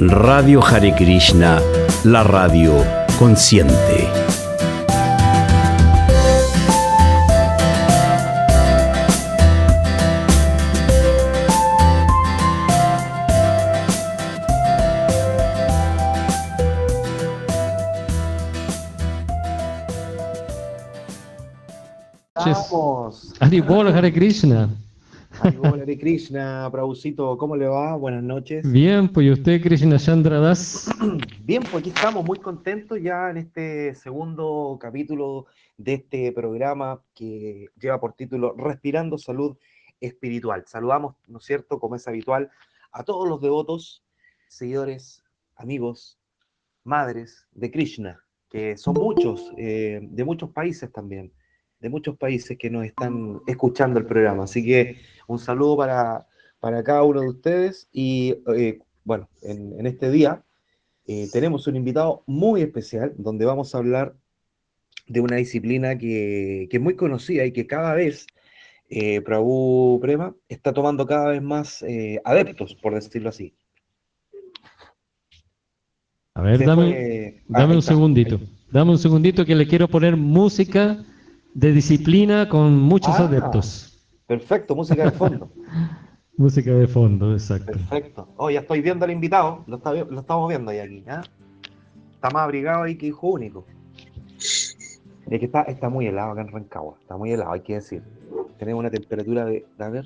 Radio Hare Krishna, la radio consciente. Vamos. Haribol, Hare Krishna. Haribol, Hare Krishna, Prabhucito, ¿cómo le va? Buenas noches. Bien, pues ¿y usted, Krishna Chandra Das? Bien, pues aquí estamos muy contentos ya en este segundo capítulo de este programa que lleva por título Respirando Salud Espiritual. Saludamos, ¿no es cierto?, como es habitual, a todos los devotos, seguidores, amigos, madres de Krishna, que son muchos, de muchos países también, de muchos países que nos están escuchando el programa. Así que un saludo para cada uno de ustedes y bueno, en este día tenemos un invitado muy especial donde vamos a hablar de una disciplina que es muy conocida y que cada vez Prabhu Prema está tomando cada vez más adeptos, por decirlo así. A ver, dame un segundito. Dame un segundito que le quiero poner música de disciplina con muchos adeptos. Perfecto, música de fondo. Música de fondo, exacto. Perfecto. Oh, ya estoy viendo al invitado, lo estamos viendo ahí aquí. ¿Eh? Está más abrigado ahí que hijo único. Es que está muy helado acá en Rancagua, está muy helado, hay que decir. Tenemos una temperatura de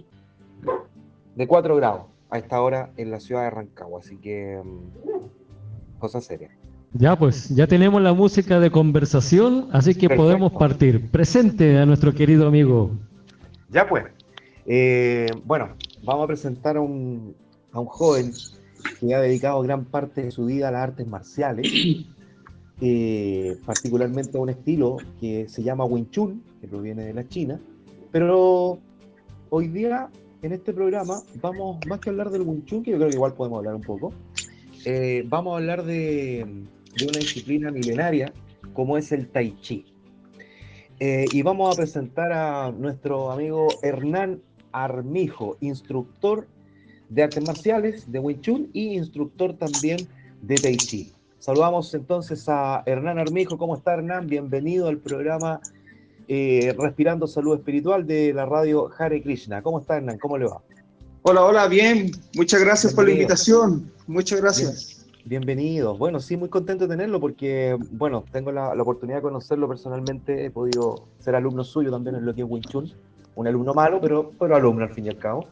4 grados a esta hora en la ciudad de Rancagua, así que cosa seria. Ya pues, ya tenemos la música de conversación, así que Perfecto. podemos partir. Presente a nuestro querido amigo. Ya pues, bueno, vamos a presentar a un joven que ha dedicado gran parte de su vida a las artes marciales, particularmente a un estilo que se llama Wing Chun, que proviene de la China, pero hoy día en este programa vamos, más que hablar del Wing Chun, que yo creo que igual podemos hablar un poco, vamos a hablar de una disciplina milenaria como es el Tai Chi. Y vamos a presentar a nuestro amigo Hernán Armijo, instructor de artes marciales, de Wing Chun y instructor también de Tai Chi. Saludamos entonces a Hernán Armijo. ¿Cómo está, Hernán? Bienvenido al programa Respirando Salud Espiritual de la radio Hare Krishna. ¿Cómo está, Hernán? ¿Cómo le va? Hola, bien. Muchas gracias por la invitación. Muchas gracias. Bienvenido. Bueno, sí, muy contento de tenerlo porque, bueno, tengo la oportunidad de conocerlo personalmente. He podido ser alumno suyo también en lo que es Wing Chun. Un alumno malo, pero alumno al fin y al cabo.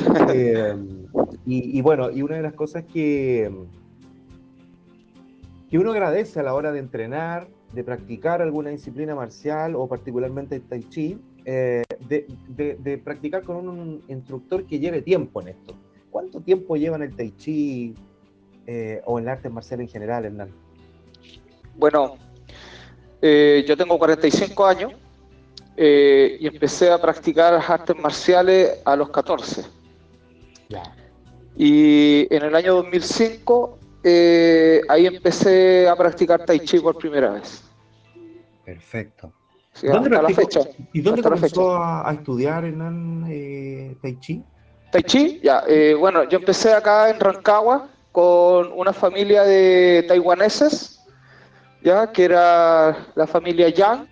Y bueno, y una de las cosas que uno agradece a la hora de entrenar, de practicar alguna disciplina marcial o particularmente el Tai Chi, de practicar con un instructor que lleve tiempo en esto. ¿Cuánto tiempo lleva en el Tai Chi o en el arte marcial en general, Hernán? Bueno, yo tengo 45 años y empecé a practicar artes marciales a los 14. Ya. Y en el año 2005 ahí empecé a practicar Tai Chi por primera vez. Perfecto. Sí, hasta la fecha. ¿Y dónde comenzó a estudiar, Hernán, Tai Chi? Tai Chi, ya. Bueno, yo empecé acá en Rancagua con una familia de taiwaneses, ya, que era la familia Yang.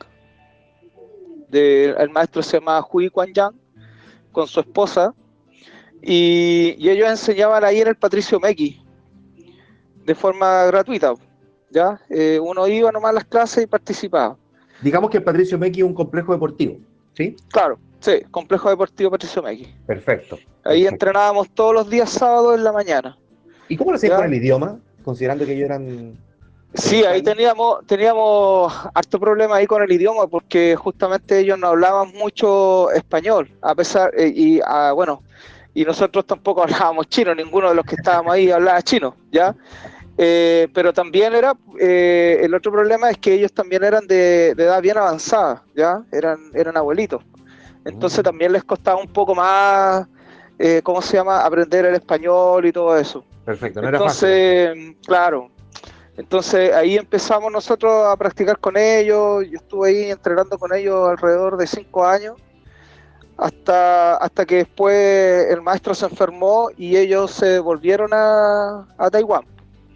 El maestro se llama Hui Kuan Yang, con su esposa. Y ellos enseñaban ahí en el Patricio Meki de forma gratuita, ¿ya? Uno iba nomás a las clases y participaba. Digamos que el Patricio Meki es un complejo deportivo, ¿sí? Claro, sí, complejo deportivo Patricio Meki. Perfecto. Ahí entrenábamos todos los días sábados en la mañana. ¿Y cómo lo hacías con el idioma? Considerando que ellos eran... Sí, ahí teníamos harto problema ahí con el idioma porque justamente ellos no hablaban mucho español, a pesar, bueno, y nosotros tampoco hablábamos chino, ninguno de los que estábamos ahí hablaba chino, ¿ya? Pero también el otro problema es que ellos también eran de edad bien avanzada, ¿ya? Eran abuelitos. Entonces también les costaba un poco más, ¿cómo se llama?, aprender el español y todo eso. Perfecto, no era fácil. Claro. Entonces ahí empezamos nosotros a practicar con ellos. Yo estuve ahí entrenando con ellos alrededor de 5 años. Hasta que después el maestro se enfermó y ellos se volvieron a Taiwán.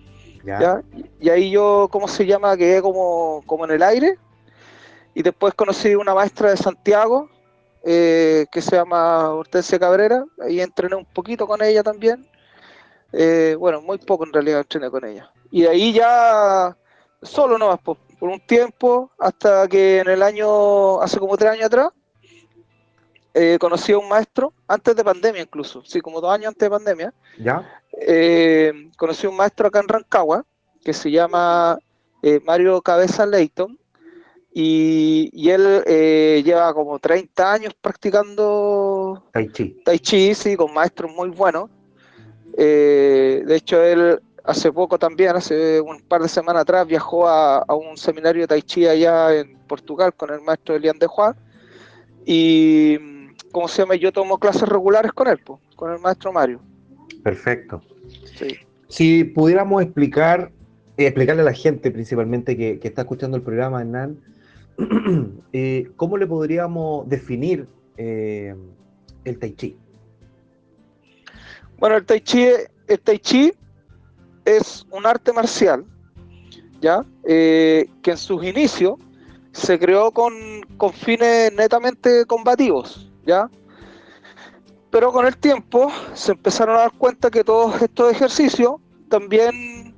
¿ya? Y ahí yo, ¿cómo se llama? Quedé como en el aire. Y después conocí una maestra de Santiago, que se llama Hortensia Cabrera. Ahí entrené un poquito con ella también. Bueno, muy poco en realidad entrené con ella. Y de ahí ya solo nomás, por un tiempo, hasta que en el año, hace como 3 años atrás, conocí a un maestro, antes de pandemia incluso, sí, como 2 años antes de pandemia. ¿Ya? Conocí a un maestro acá en Rancagua, que se llama Mario Cabeza Leighton, y él lleva como 30 años practicando Tai Chi. Tai Chi, sí, con maestros muy buenos. De hecho, él hace poco también, hace un par de semanas atrás, viajó a un seminario de Tai Chi allá en Portugal con el maestro Elian de Juan. Y, ¿cómo se llama? Yo tomo clases regulares con él, con el maestro Mario. Perfecto. Sí. Si pudiéramos explicarle a la gente principalmente que está escuchando el programa, Hernán, ¿cómo le podríamos definir el Tai Chi? Bueno, el Tai Chi es un arte marcial, ¿ya? Que en sus inicios se creó con fines netamente combativos, ¿ya? Pero con el tiempo se empezaron a dar cuenta que todos estos ejercicios también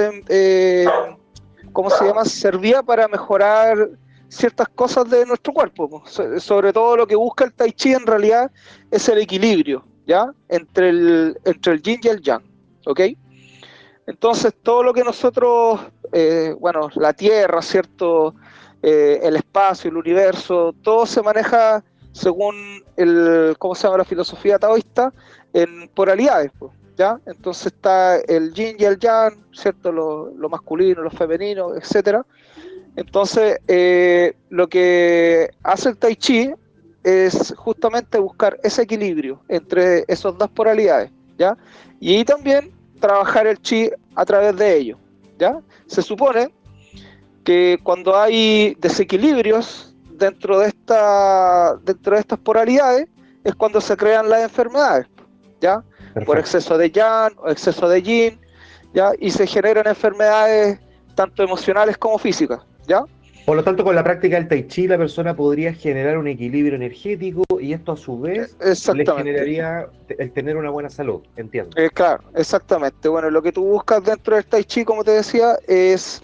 ¿cómo se llama? Servía para mejorar ciertas cosas de nuestro cuerpo. Sobre todo lo que busca el Tai Chi en realidad es el equilibrio, ¿ya? Entre el yin y el yang, ¿ok? Entonces todo lo que nosotros, bueno, la Tierra, ¿cierto? El espacio, el universo, todo se maneja según ¿cómo se llama? La filosofía taoísta, en polaridades, ¿ya? Entonces está el yin y el yang, ¿cierto? Lo masculino, lo femenino, etcétera. Entonces, lo que hace el Tai Chi es justamente buscar ese equilibrio entre esas dos polaridades, ¿ya? Y también trabajar el Chi a través de ello, ¿ya? Se supone que cuando hay desequilibrios dentro de estas polaridades es cuando se crean las enfermedades, ¿ya? Perfecto. Por exceso de yang o exceso de yin, ¿ya? Y se generan enfermedades tanto emocionales como físicas, ¿ya? Por lo tanto, con la práctica del Tai Chi, la persona podría generar un equilibrio energético y esto a su vez le generaría el tener una buena salud, entiendo. Claro, exactamente. Bueno, lo que tú buscas dentro del Tai Chi, como te decía, es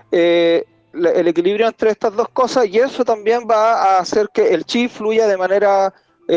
el equilibrio entre estas dos cosas, y eso también va a hacer que el Chi fluya de manera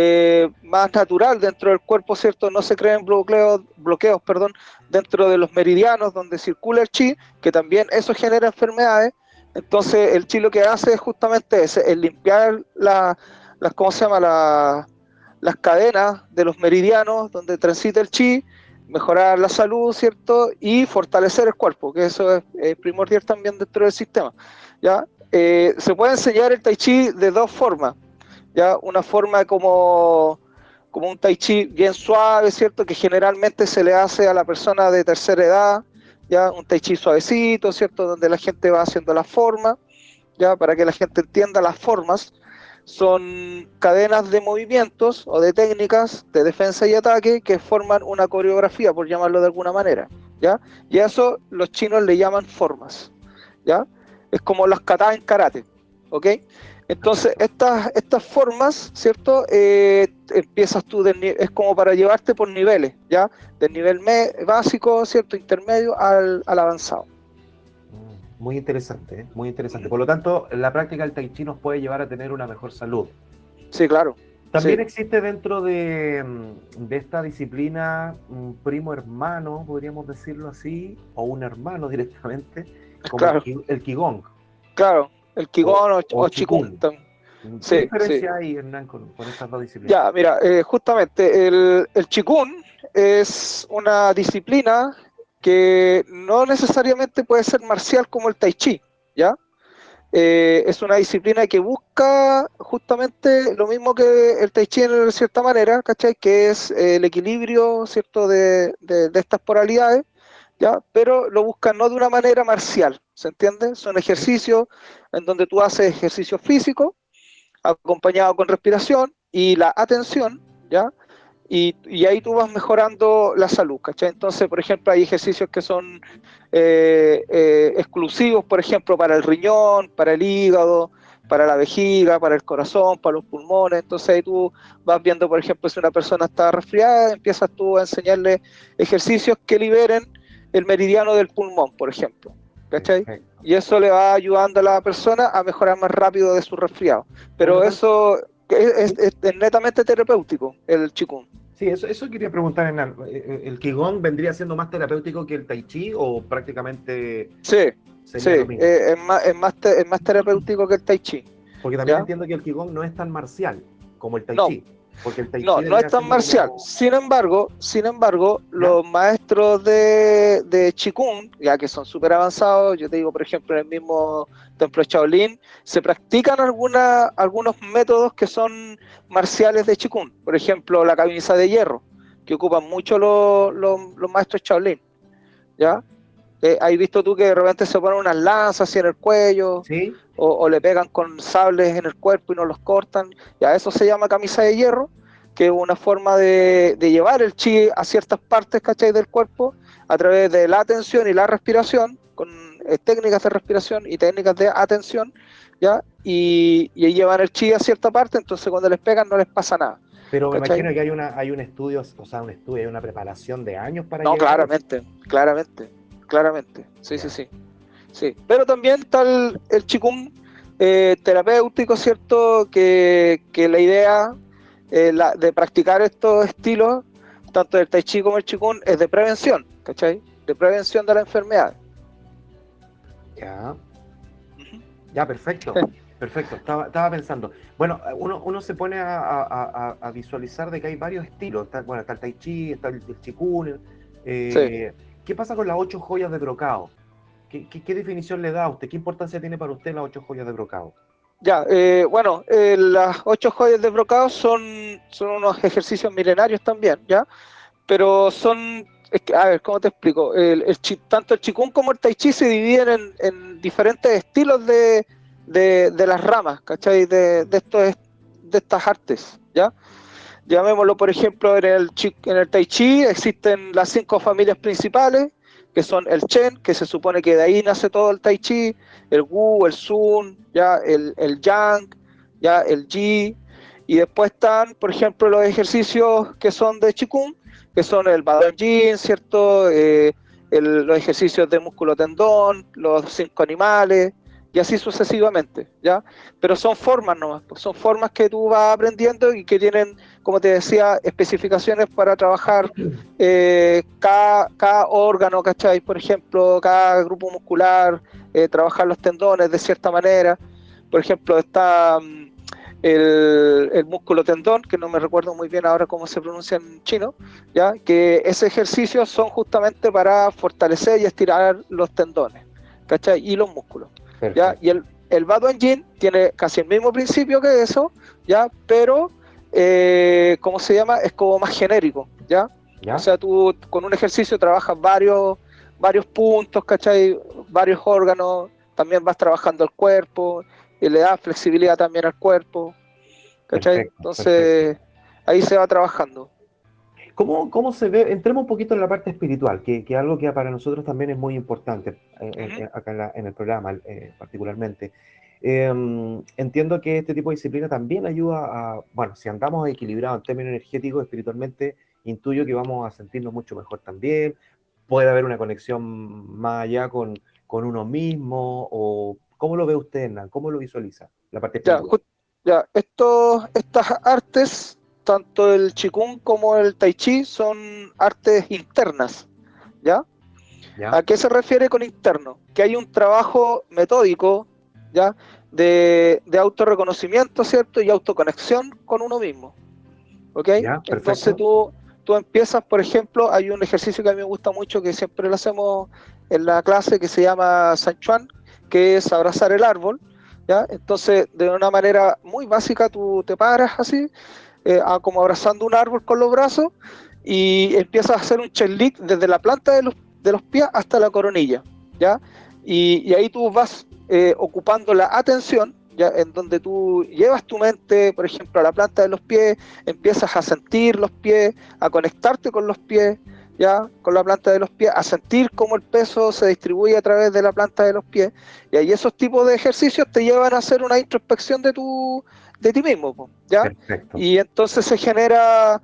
más natural dentro del cuerpo, ¿cierto? No se creen bloqueos, perdón, dentro de los meridianos donde circula el Chi, que también eso genera enfermedades. Entonces el Chi lo que hace es justamente el limpiar ¿cómo se llama? Las cadenas de los meridianos donde transita el Chi, mejorar la salud, ¿cierto? Y fortalecer el cuerpo, que eso es primordial también dentro del sistema, ¿ya? Se puede enseñar el Tai Chi de dos formas, ¿ya? Una forma como un Tai Chi bien suave, ¿cierto? Que generalmente se le hace a la persona de tercera edad, ¿ya? Un Tai Chi suavecito, ¿cierto? Donde la gente va haciendo la forma, ¿ya? Para que la gente entienda las formas. Son cadenas de movimientos o de técnicas de defensa y ataque que forman una coreografía, por llamarlo de alguna manera, ¿ya? Y a eso los chinos le llaman formas, ¿ya? Es como las katas en karate, ¿ok? Entonces, estas formas, ¿cierto? Empiezas tú, es como para llevarte por niveles, ¿ya? Del nivel básico, ¿cierto? Intermedio al avanzado. Muy interesante, ¿eh? Muy interesante. Por lo tanto, la práctica del Tai Chi nos puede llevar a tener una mejor salud. Sí, claro. También sí. existe dentro de esta disciplina un primo hermano, podríamos decirlo así, o un hermano directamente, como Claro. el Qigong. Claro, el Qigong o Qigong. Qigong. ¿Qué diferencia hay, Hernán, con estas dos disciplinas? Ya, mira, justamente el Qigong es una disciplina que no necesariamente puede ser marcial como el Tai Chi, ¿ya? Es una disciplina que busca justamente lo mismo que el Tai Chi en cierta manera, ¿cachai? Que es el equilibrio, ¿cierto? De estas polaridades, ¿ya? Pero lo busca no de una manera marcial, ¿se entiende? Son ejercicios en donde tú haces ejercicio físico acompañado con respiración y la atención, ¿ya? y ahí tú vas mejorando la salud, ¿cachai? Entonces, por ejemplo, hay ejercicios que son exclusivos, por ejemplo, para el riñón, para el hígado, para la vejiga, para el corazón, para los pulmones. Entonces ahí tú vas viendo, por ejemplo, si una persona está resfriada, empiezas tú a enseñarle ejercicios que liberen el meridiano del pulmón, por ejemplo, ¿cachai? Perfecto. Y eso le va ayudando a la persona a mejorar más rápido de su resfriado. Pero eso es netamente terapéutico, el Qigong. Sí, eso quería preguntar, Hernán. ¿El Qigong vendría siendo más terapéutico que el Tai Chi o prácticamente Sí, sería lo mismo? es más terapéutico que el Tai Chi. Porque también ¿Ya? entiendo que el Qigong no es tan marcial como el Tai No, Chi. Porque el Tai no, Chi no es vendría tan siendo marcial. como... Sin embargo, ¿Ya? los maestros de Qigong, ya que son súper avanzados, yo te digo, por ejemplo, en el mismo templo de Shaolin, se practican algunos métodos que son marciales de Qigong. Por ejemplo, la camisa de hierro, que ocupan mucho los maestros Shaolin, ¿ya? ¿Has visto tú que de repente se ponen unas lanzas así en el cuello ¿Sí? o le pegan con sables en el cuerpo y no los cortan? Ya eso se llama camisa de hierro, que es una forma de llevar el chi a ciertas partes, ¿cachai? Del cuerpo a través de la atención y la respiración, con técnicas de respiración y técnicas de atención, ¿ya? Y llevan el chi a cierta parte, entonces cuando les pegan no les pasa nada, Pero me ¿cachai? imagino que hay un estudio, o sea, un estudio, hay una preparación de años para No, llegar a eso. claramente, sí, Ya. sí. Pero también está el Qigong terapéutico, ¿cierto? Que la idea de practicar estos estilos, tanto el Tai Chi como el Qigong, es de prevención, ¿cachai? De prevención de la enfermedad. Ya. Ujú. Ya, perfecto. Perfecto. Estaba pensando. Bueno, uno se pone a visualizar de que hay varios estilos. Bueno, está el Tai Chi, está el Qigong. Sí. eh, ¿Qué pasa con las 8 joyas de Brocao? ¿Qué definición le da a usted? ¿Qué importancia tiene para usted las 8 joyas de Brocao? Ya, bueno, las 8 joyas de Brocao son unos ejercicios milenarios también, ¿ya? Pero es que, a ver, ¿cómo te explico? Tanto el Qigong como el Tai Chi se dividen en diferentes estilos de las ramas, ¿cachai? De estas artes, ¿ya? Llamémoslo, por ejemplo, en el Tai Chi existen las 5 familias principales, que son el Chen, que se supone que de ahí nace todo el Tai Chi, el Wu, el Sun, ¿ya? El Yang, ¿ya? El Ji, y después están, por ejemplo, los ejercicios que son de Qigong, que son el Badan Yin, ¿cierto? Los ejercicios de músculo tendón, los 5 animales, y así sucesivamente, ¿ya? Pero son formas nomás, pues son formas que tú vas aprendiendo y que tienen, como te decía, especificaciones para trabajar cada órgano, ¿cachai? Por ejemplo, cada grupo muscular, trabajar los tendones de cierta manera. Por ejemplo, está el músculo tendón, que no me recuerdo muy bien ahora cómo se pronuncia en chino, ¿ya? Que ese ejercicio son justamente para fortalecer y estirar los tendones, ¿cachai? Y los músculos, ¿ya? Perfecto. Y el Baduan Yin tiene casi el mismo principio que eso, ¿ya? Pero, ¿cómo se llama? Es como más genérico, ¿ya? O ¿Ya? sea, tú con un ejercicio trabajas varios puntos, ¿cachai? Varios órganos, también vas trabajando el cuerpo, y le das flexibilidad también al cuerpo, ¿cachai? Perfecto, perfecto. Entonces, ahí se va trabajando. ¿Cómo se ve? Entremos un poquito en la parte espiritual, que es algo que para nosotros también es muy importante Ujú. acá en el programa particularmente. Entiendo que este tipo de disciplina también ayuda bueno, si andamos equilibrados en términos energéticos, espiritualmente, intuyo que vamos a sentirnos mucho mejor también. Puede haber una conexión más allá con uno mismo, o ¿cómo lo ve usted, Hernán? ¿Cómo lo visualiza la parte Ya, espiritual? ya, estas artes, tanto el Qigong como el Tai Chi, son artes internas, ¿ya? ¿A ¿Ya? qué se refiere con interno? Que hay un trabajo metódico, ¿ya? De autorreconocimiento, ¿cierto? Y autoconexión con uno mismo, ¿ok? ¿Ya? Entonces Perfecto. tú empiezas, por ejemplo, hay un ejercicio que a mí me gusta mucho, que siempre lo hacemos en la clase, que se llama San Chuan, que es abrazar el árbol, ¿ya? Entonces, de una manera muy básica, tú te paras así, como abrazando un árbol con los brazos, y empiezas a hacer un chenlik desde la planta de los pies hasta la coronilla, ¿ya? Y ahí tú vas ocupando la atención, ya, en donde tú llevas tu mente, por ejemplo, a la planta de los pies, empiezas a sentir los pies, a conectarte con los pies, ya, con la planta de los pies, a sentir cómo el peso se distribuye a través de la planta de los pies, y ahí esos tipos de ejercicios te llevan a hacer una introspección de ti mismo, ¿ya? Perfecto. Y entonces se genera,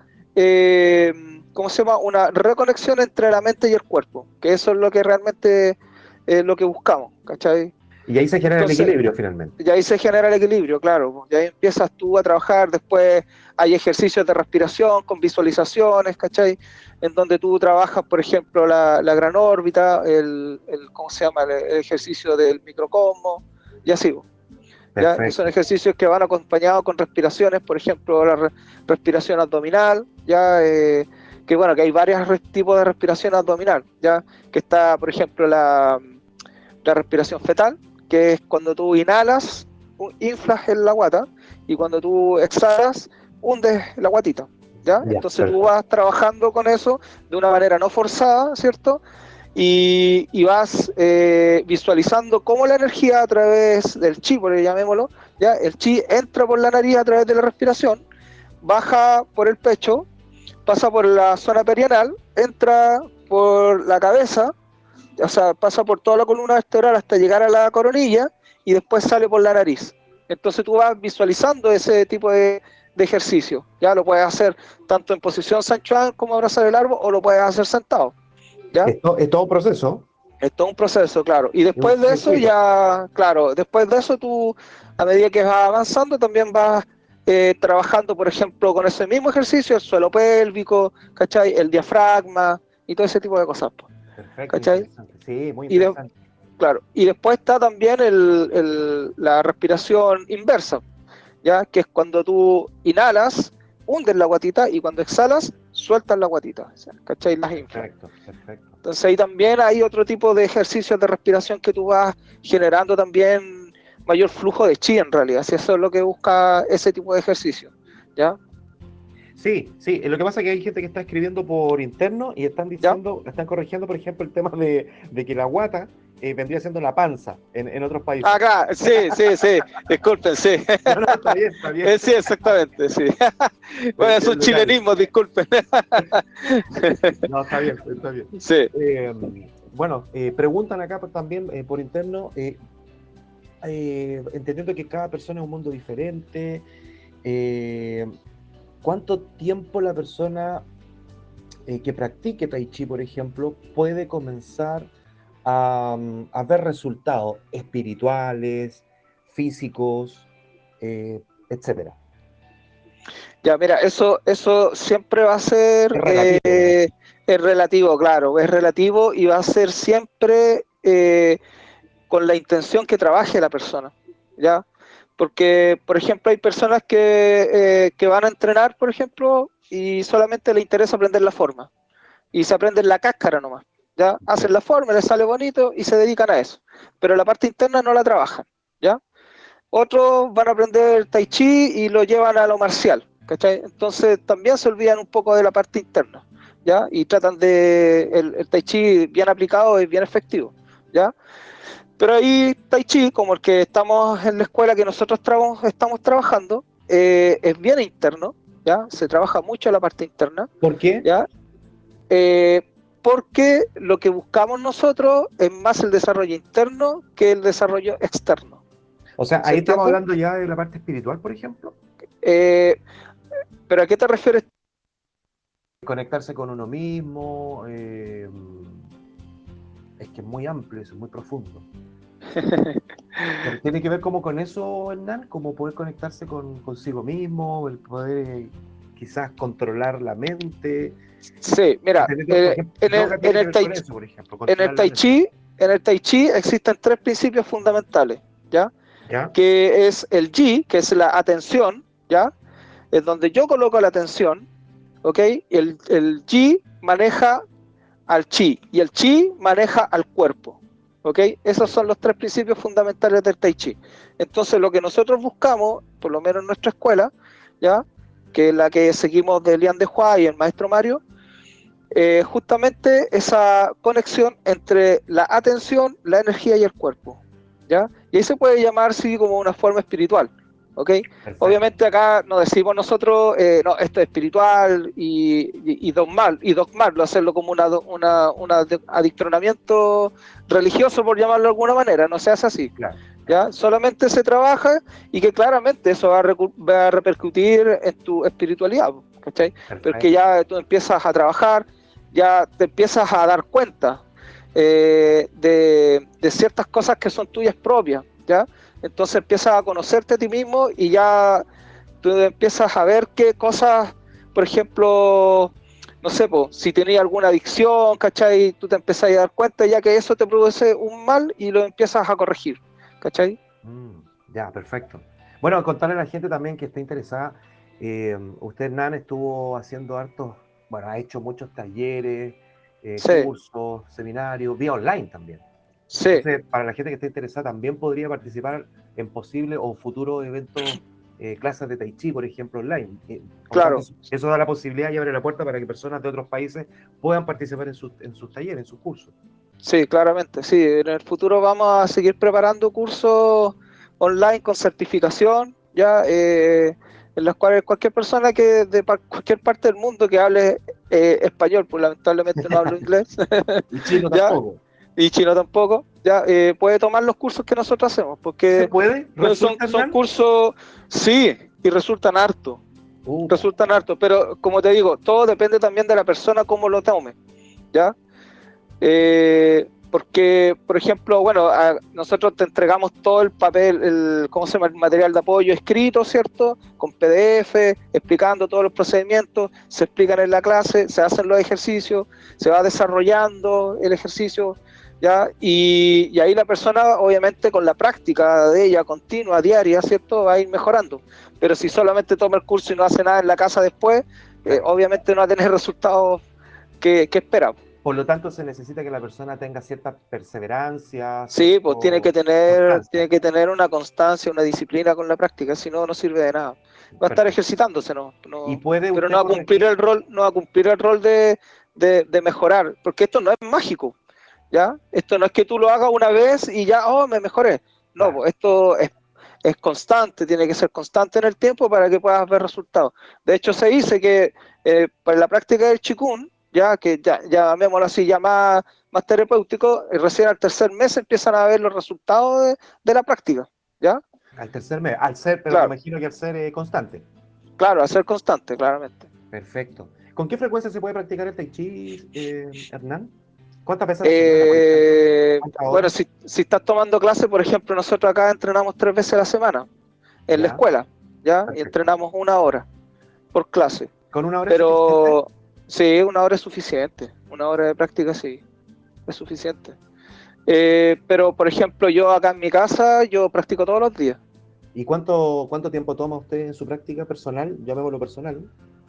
¿cómo se llama? Una reconexión entre la mente y el cuerpo, que eso es lo que realmente es lo que buscamos, ¿cachai? Y ahí se genera Entonces, el equilibrio finalmente. Y ahí se genera el equilibrio, claro. Y ahí empiezas tú a trabajar, después hay ejercicios de respiración con visualizaciones, ¿cachai? En donde tú trabajas, por ejemplo, la gran órbita, ¿cómo se llama? El ejercicio del microcosmos, y así. ¿Ya? Que son ejercicios que van acompañados con respiraciones, por ejemplo, la respiración abdominal, ya que bueno, que hay varios tipos de respiración abdominal, ya que está, por ejemplo, la respiración fetal, que es cuando tú inhalas, inflas en la guata, y cuando tú exhalas, hundes la guatita, ¿ya? Entonces perfecto. Tú vas trabajando con eso de una manera no forzada, ¿cierto? Y vas visualizando cómo la energía a través del chi, por llamémoslo, ¿ya? El chi entra por la nariz a través de la respiración, baja por el pecho, pasa por la zona perianal, entra por la cabeza, o sea, pasa por toda la columna vertebral hasta llegar a la coronilla y después sale por la nariz. Entonces tú vas visualizando ese tipo de ejercicio. Ya lo puedes hacer tanto en posición San Chuan como abrazar el árbol, o lo puedes hacer sentado. ¿Ya? Es todo un proceso. Es todo un proceso, claro. Y después de eso ya, claro, después de eso tú, a medida que vas avanzando, también vas trabajando, por ejemplo, con ese mismo ejercicio, el suelo pélvico, ¿cachai? El diafragma y todo ese tipo de cosas. Perfecto, ¿cachai? Sí, muy interesante. Claro, y después está también la respiración inversa, ¿ya? Que es cuando tú inhalas, hundes la guatita, y cuando exhalas, sueltas la guatita, ¿cachai? Las inflas. Perfecto. Entonces ahí también hay otro tipo de ejercicios de respiración que tú vas generando también mayor flujo de chi en realidad, si eso es lo que busca ese tipo de ejercicio, ¿ya? Sí, lo que pasa es que hay gente que está escribiendo por interno y están diciendo, están corrigiendo, por ejemplo, el tema de que la guata vendría siendo la panza en otros países. Acá, sí, disculpen, sí. No, está bien. Sí, exactamente, sí. Bueno, es un chilenismo, disculpen. No, está bien. Sí. Bueno, preguntan acá también por interno, entendiendo que cada persona es un mundo diferente, ¿cuánto tiempo la persona que practique Tai Chi, por ejemplo, puede comenzar a ver resultados espirituales, físicos, etcétera? Ya, mira, eso siempre va a ser es relativo, claro, es relativo, y va a ser siempre con la intención que trabaje la persona, ¿ya? Porque, por ejemplo, hay personas que van a entrenar, por ejemplo, y solamente les interesa aprender la forma, y se aprenden la cáscara nomás, ¿ya? Hacen la forma, les sale bonito y se dedican a eso, pero la parte interna no la trabajan, ¿ya? Otros van a aprender Tai Chi y lo llevan a lo marcial, ¿cachai? Entonces también se olvidan un poco de la parte interna, ¿ya? Y tratan el Tai Chi bien aplicado es bien efectivo, ¿ya? Pero ahí Tai Chi, como el que estamos en la escuela que nosotros estamos trabajando, es bien interno, ¿ya? Se trabaja mucho la parte interna. ¿Por qué? ¿Ya? Porque lo que buscamos nosotros es más el desarrollo interno que el desarrollo externo. O sea, ahí estamos hablando ya de la parte espiritual, por ejemplo. ¿Pero a qué te refieres? Conectarse con uno mismo, es que es muy amplio, es muy profundo. ¿Tiene que ver como con eso, Hernán? Como poder conectarse consigo mismo, el poder quizás controlar la mente. Sí, mira, en el Tai Chi existen 3 principios fundamentales, ¿ya? Que es el Ji, que es la atención, ¿ya? Es donde yo coloco la atención, ¿ok? El Ji maneja al Chi, y el Chi maneja al cuerpo, ¿ok? Esos son los 3 principios fundamentales del Tai Chi. Entonces lo que nosotros buscamos, por lo menos en nuestra escuela, ¿ya? Que es la que seguimos de Lian de Hua y el maestro Mario, justamente esa conexión entre la atención, la energía y el cuerpo, ¿ya? Y ahí se puede llamar, sí, como una forma espiritual, ¿ok? Perfecto. Obviamente acá no decimos nosotros, no, esto es espiritual y dogmarlo, hacerlo como un adoctrinamiento religioso, por llamarlo de alguna manera, no se hace así, Claro. ¿ya? Solamente se trabaja y que claramente eso va a repercutir en tu espiritualidad, ¿cachai? Porque ya tú empiezas a trabajar, ya te empiezas a dar cuenta de ciertas cosas que son tuyas propias, ¿ya? Entonces empiezas a conocerte a ti mismo y ya tú empiezas a ver qué cosas, por ejemplo, no sé, si tenías alguna adicción, ¿cachai? Tú te empiezas a dar cuenta ya que eso te produce un mal y lo empiezas a corregir, ¿cachai? Ya, perfecto. Bueno, contarle a la gente también que está interesada, usted, Hernán, estuvo haciendo bueno, ha hecho muchos talleres, Sí, cursos, seminarios, vía online también. sí, Entonces, para la gente que esté interesada, también podría participar en posibles o futuros eventos, clases de Tai Chi, por ejemplo, online. Por lo tanto, claro. eso da la posibilidad y abre la puerta para que personas de otros países puedan participar en sus talleres, en sus cursos. Sí, claramente, sí. En el futuro vamos a seguir preparando cursos online con certificación, ya, en los cuales cualquier persona que de cualquier parte del mundo que hable español, pues lamentablemente no hablo inglés, Y chino ya, tampoco. y chino tampoco, ya, puede tomar los cursos que nosotros hacemos, ¿Se porque puede? ¿Resulta, son Hernán? cursos, sí, y resultan harto, pero como te digo, todo depende también de la persona cómo lo tome, ¿ya? Porque, por ejemplo, bueno, nosotros te entregamos todo el papel, ¿cómo se llama? El material de apoyo escrito, ¿cierto? Con PDF, explicando todos los procedimientos, se explican en la clase, se hacen los ejercicios, se va desarrollando el ejercicio, ¿ya? Y ahí la persona, obviamente, con la práctica de ella continua, diaria, ¿cierto? Va a ir mejorando. Pero si solamente toma el curso y no hace nada en la casa después, Claro. obviamente no va a tener resultados que espera. Por lo tanto, se necesita que la persona tenga cierta perseverancia, Sí, pues constancia. tiene que tener una constancia, una disciplina con la práctica, si no, no sirve de nada. Va a estar Perfecto. ejercitándose, ¿no? ¿Y No, puede pero no usted va a cumplir corregir? el rol, no va a cumplir el rol de mejorar, porque esto no es mágico, ¿ya? Esto no es que tú lo hagas una vez y ya, oh, me mejoré. No, Claro. pues esto es constante, tiene que ser constante en el tiempo para que puedas ver resultados. De hecho, se dice que para la práctica del Qigong, ya que ya llamémoslo así, ya más terapéutico, recién al tercer mes empiezan a ver los resultados de la práctica, ¿ya? Al tercer mes, al ser, pero me Claro, imagino que al ser constante. claro, a ser constante, claramente. Perfecto. ¿Con qué frecuencia se puede practicar el Tai Chi, Hernán? ¿Cuántas veces a la semana, por ejemplo? ¿Cuántas Bueno, horas? si estás tomando clase, por ejemplo, nosotros acá entrenamos 3 veces a la semana en la Ya, escuela, ¿ya? Y perfecto. entrenamos 1 hora por clase. ¿Con una hora es suficiente? Pero sí, 1 hora es suficiente. 1 hora de práctica sí, es suficiente. Pero, por ejemplo, yo acá en mi casa, yo practico todos los días. ¿Y cuánto tiempo toma usted en su práctica personal? Llamémoslo personal.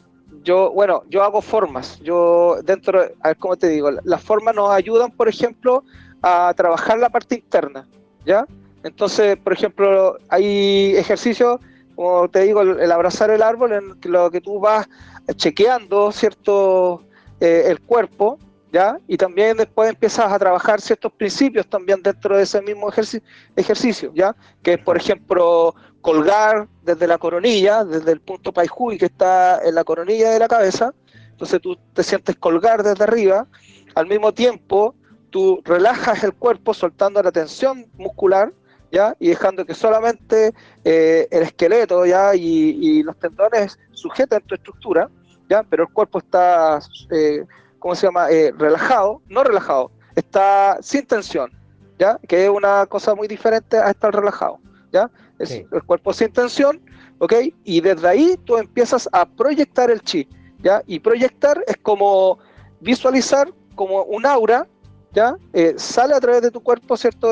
Yo hago formas. A ver cómo te digo, las formas nos ayudan, por ejemplo, a trabajar la parte interna, ¿ya? Entonces, por ejemplo, hay ejercicios, como te digo, el abrazar el árbol, en lo que tú vas chequeando, ¿cierto? El cuerpo, ¿ya? Y también después empiezas a trabajar ciertos principios también dentro de ese mismo ejercicio, ¿ya? Que es, por Perfecto. ejemplo, colgar desde la coronilla, desde el punto Pai Hui que está en la coronilla de la cabeza. Entonces tú te sientes colgar desde arriba, al mismo tiempo tú relajas el cuerpo soltando la tensión muscular, ¿ya? Y dejando que solamente el esqueleto, ¿ya? Y los tendones sujeten tu estructura, ¿ya? Pero el cuerpo está, ¿cómo se llama? Relajado, no relajado, está sin tensión, ¿ya? Que es una cosa muy diferente a estar relajado, ¿ya? Es Sí. el cuerpo sin tensión, ¿ok? Y desde ahí tú empiezas a proyectar el chi, ¿ya? Y proyectar es como visualizar como un aura, ¿ya? Sale a través de tu cuerpo, ¿cierto?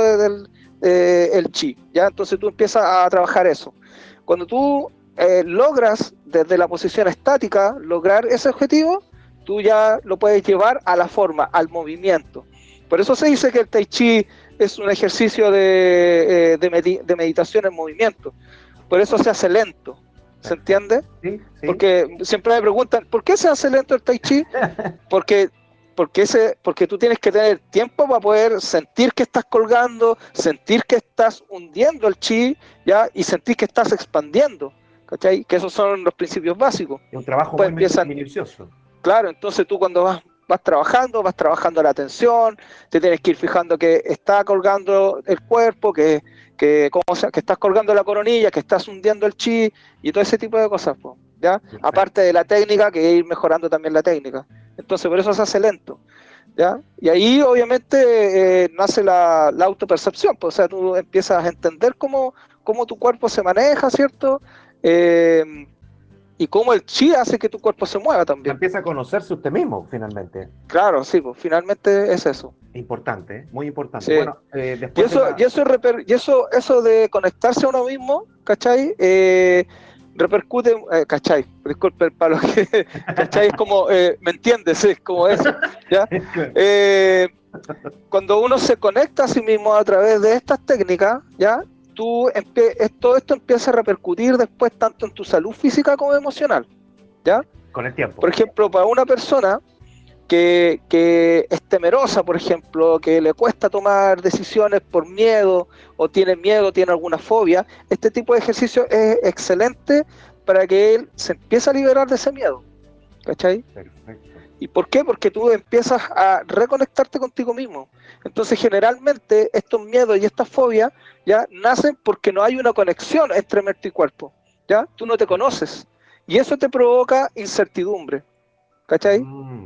El chi, ¿ya? Entonces tú empiezas a trabajar eso. Cuando tú logras desde la posición estática lograr ese objetivo, tú ya lo puedes llevar a la forma, al movimiento. Por eso se dice que el Tai Chi es un ejercicio de meditación en movimiento. Por eso se hace lento. ¿Se entiende? Sí, sí. Porque siempre me preguntan, ¿por qué se hace lento el Tai Chi? Porque porque tú tienes que tener tiempo para poder sentir que estás colgando, sentir que estás hundiendo el chi, ¿ya? Y sentir que estás expandiendo, ¿cachai? Que esos son los principios básicos. Es un trabajo Después muy minucioso. Claro, entonces tú cuando vas trabajando la tensión, te tienes que ir fijando que está colgando el cuerpo, que estás colgando la coronilla, que estás hundiendo el chi y todo ese tipo de cosas, ¿ya? Perfecto. Aparte de la técnica, que ir mejorando también la técnica. Entonces por eso se hace lento, ¿ya? Y ahí obviamente nace la autopercepción, pues, o sea, tú empiezas a entender cómo tu cuerpo se maneja, ¿cierto? Y cómo el chi hace que tu cuerpo se mueva también. Empieza a conocerse usted mismo, finalmente. Claro, sí, pues finalmente es eso. Importante, ¿eh? Muy importante. Sí. Bueno, después eso de conectarse a uno mismo, ¿cachai? Repercute, ¿cachai? Disculpe para los que, ¿cachai? Es como, ¿me entiendes? Es como eso, ¿ya? Cuando uno se conecta a sí mismo a través de estas técnicas, ¿ya? Todo esto empieza a repercutir después tanto en tu salud física como emocional, ¿ya? Con el tiempo. Por ejemplo, para una persona que es temerosa, por ejemplo, que le cuesta tomar decisiones por miedo, o tiene miedo, tiene alguna fobia, este tipo de ejercicio es excelente para que él se empiece a liberar de ese miedo, ¿cachai? Perfecto. ¿Y por qué? Porque tú empiezas a reconectarte contigo mismo. Entonces, generalmente, estos miedos y estas fobias ya nacen porque no hay una conexión entre mente y cuerpo, ¿ya? Tú no te conoces. Y eso te provoca incertidumbre, ¿cachai?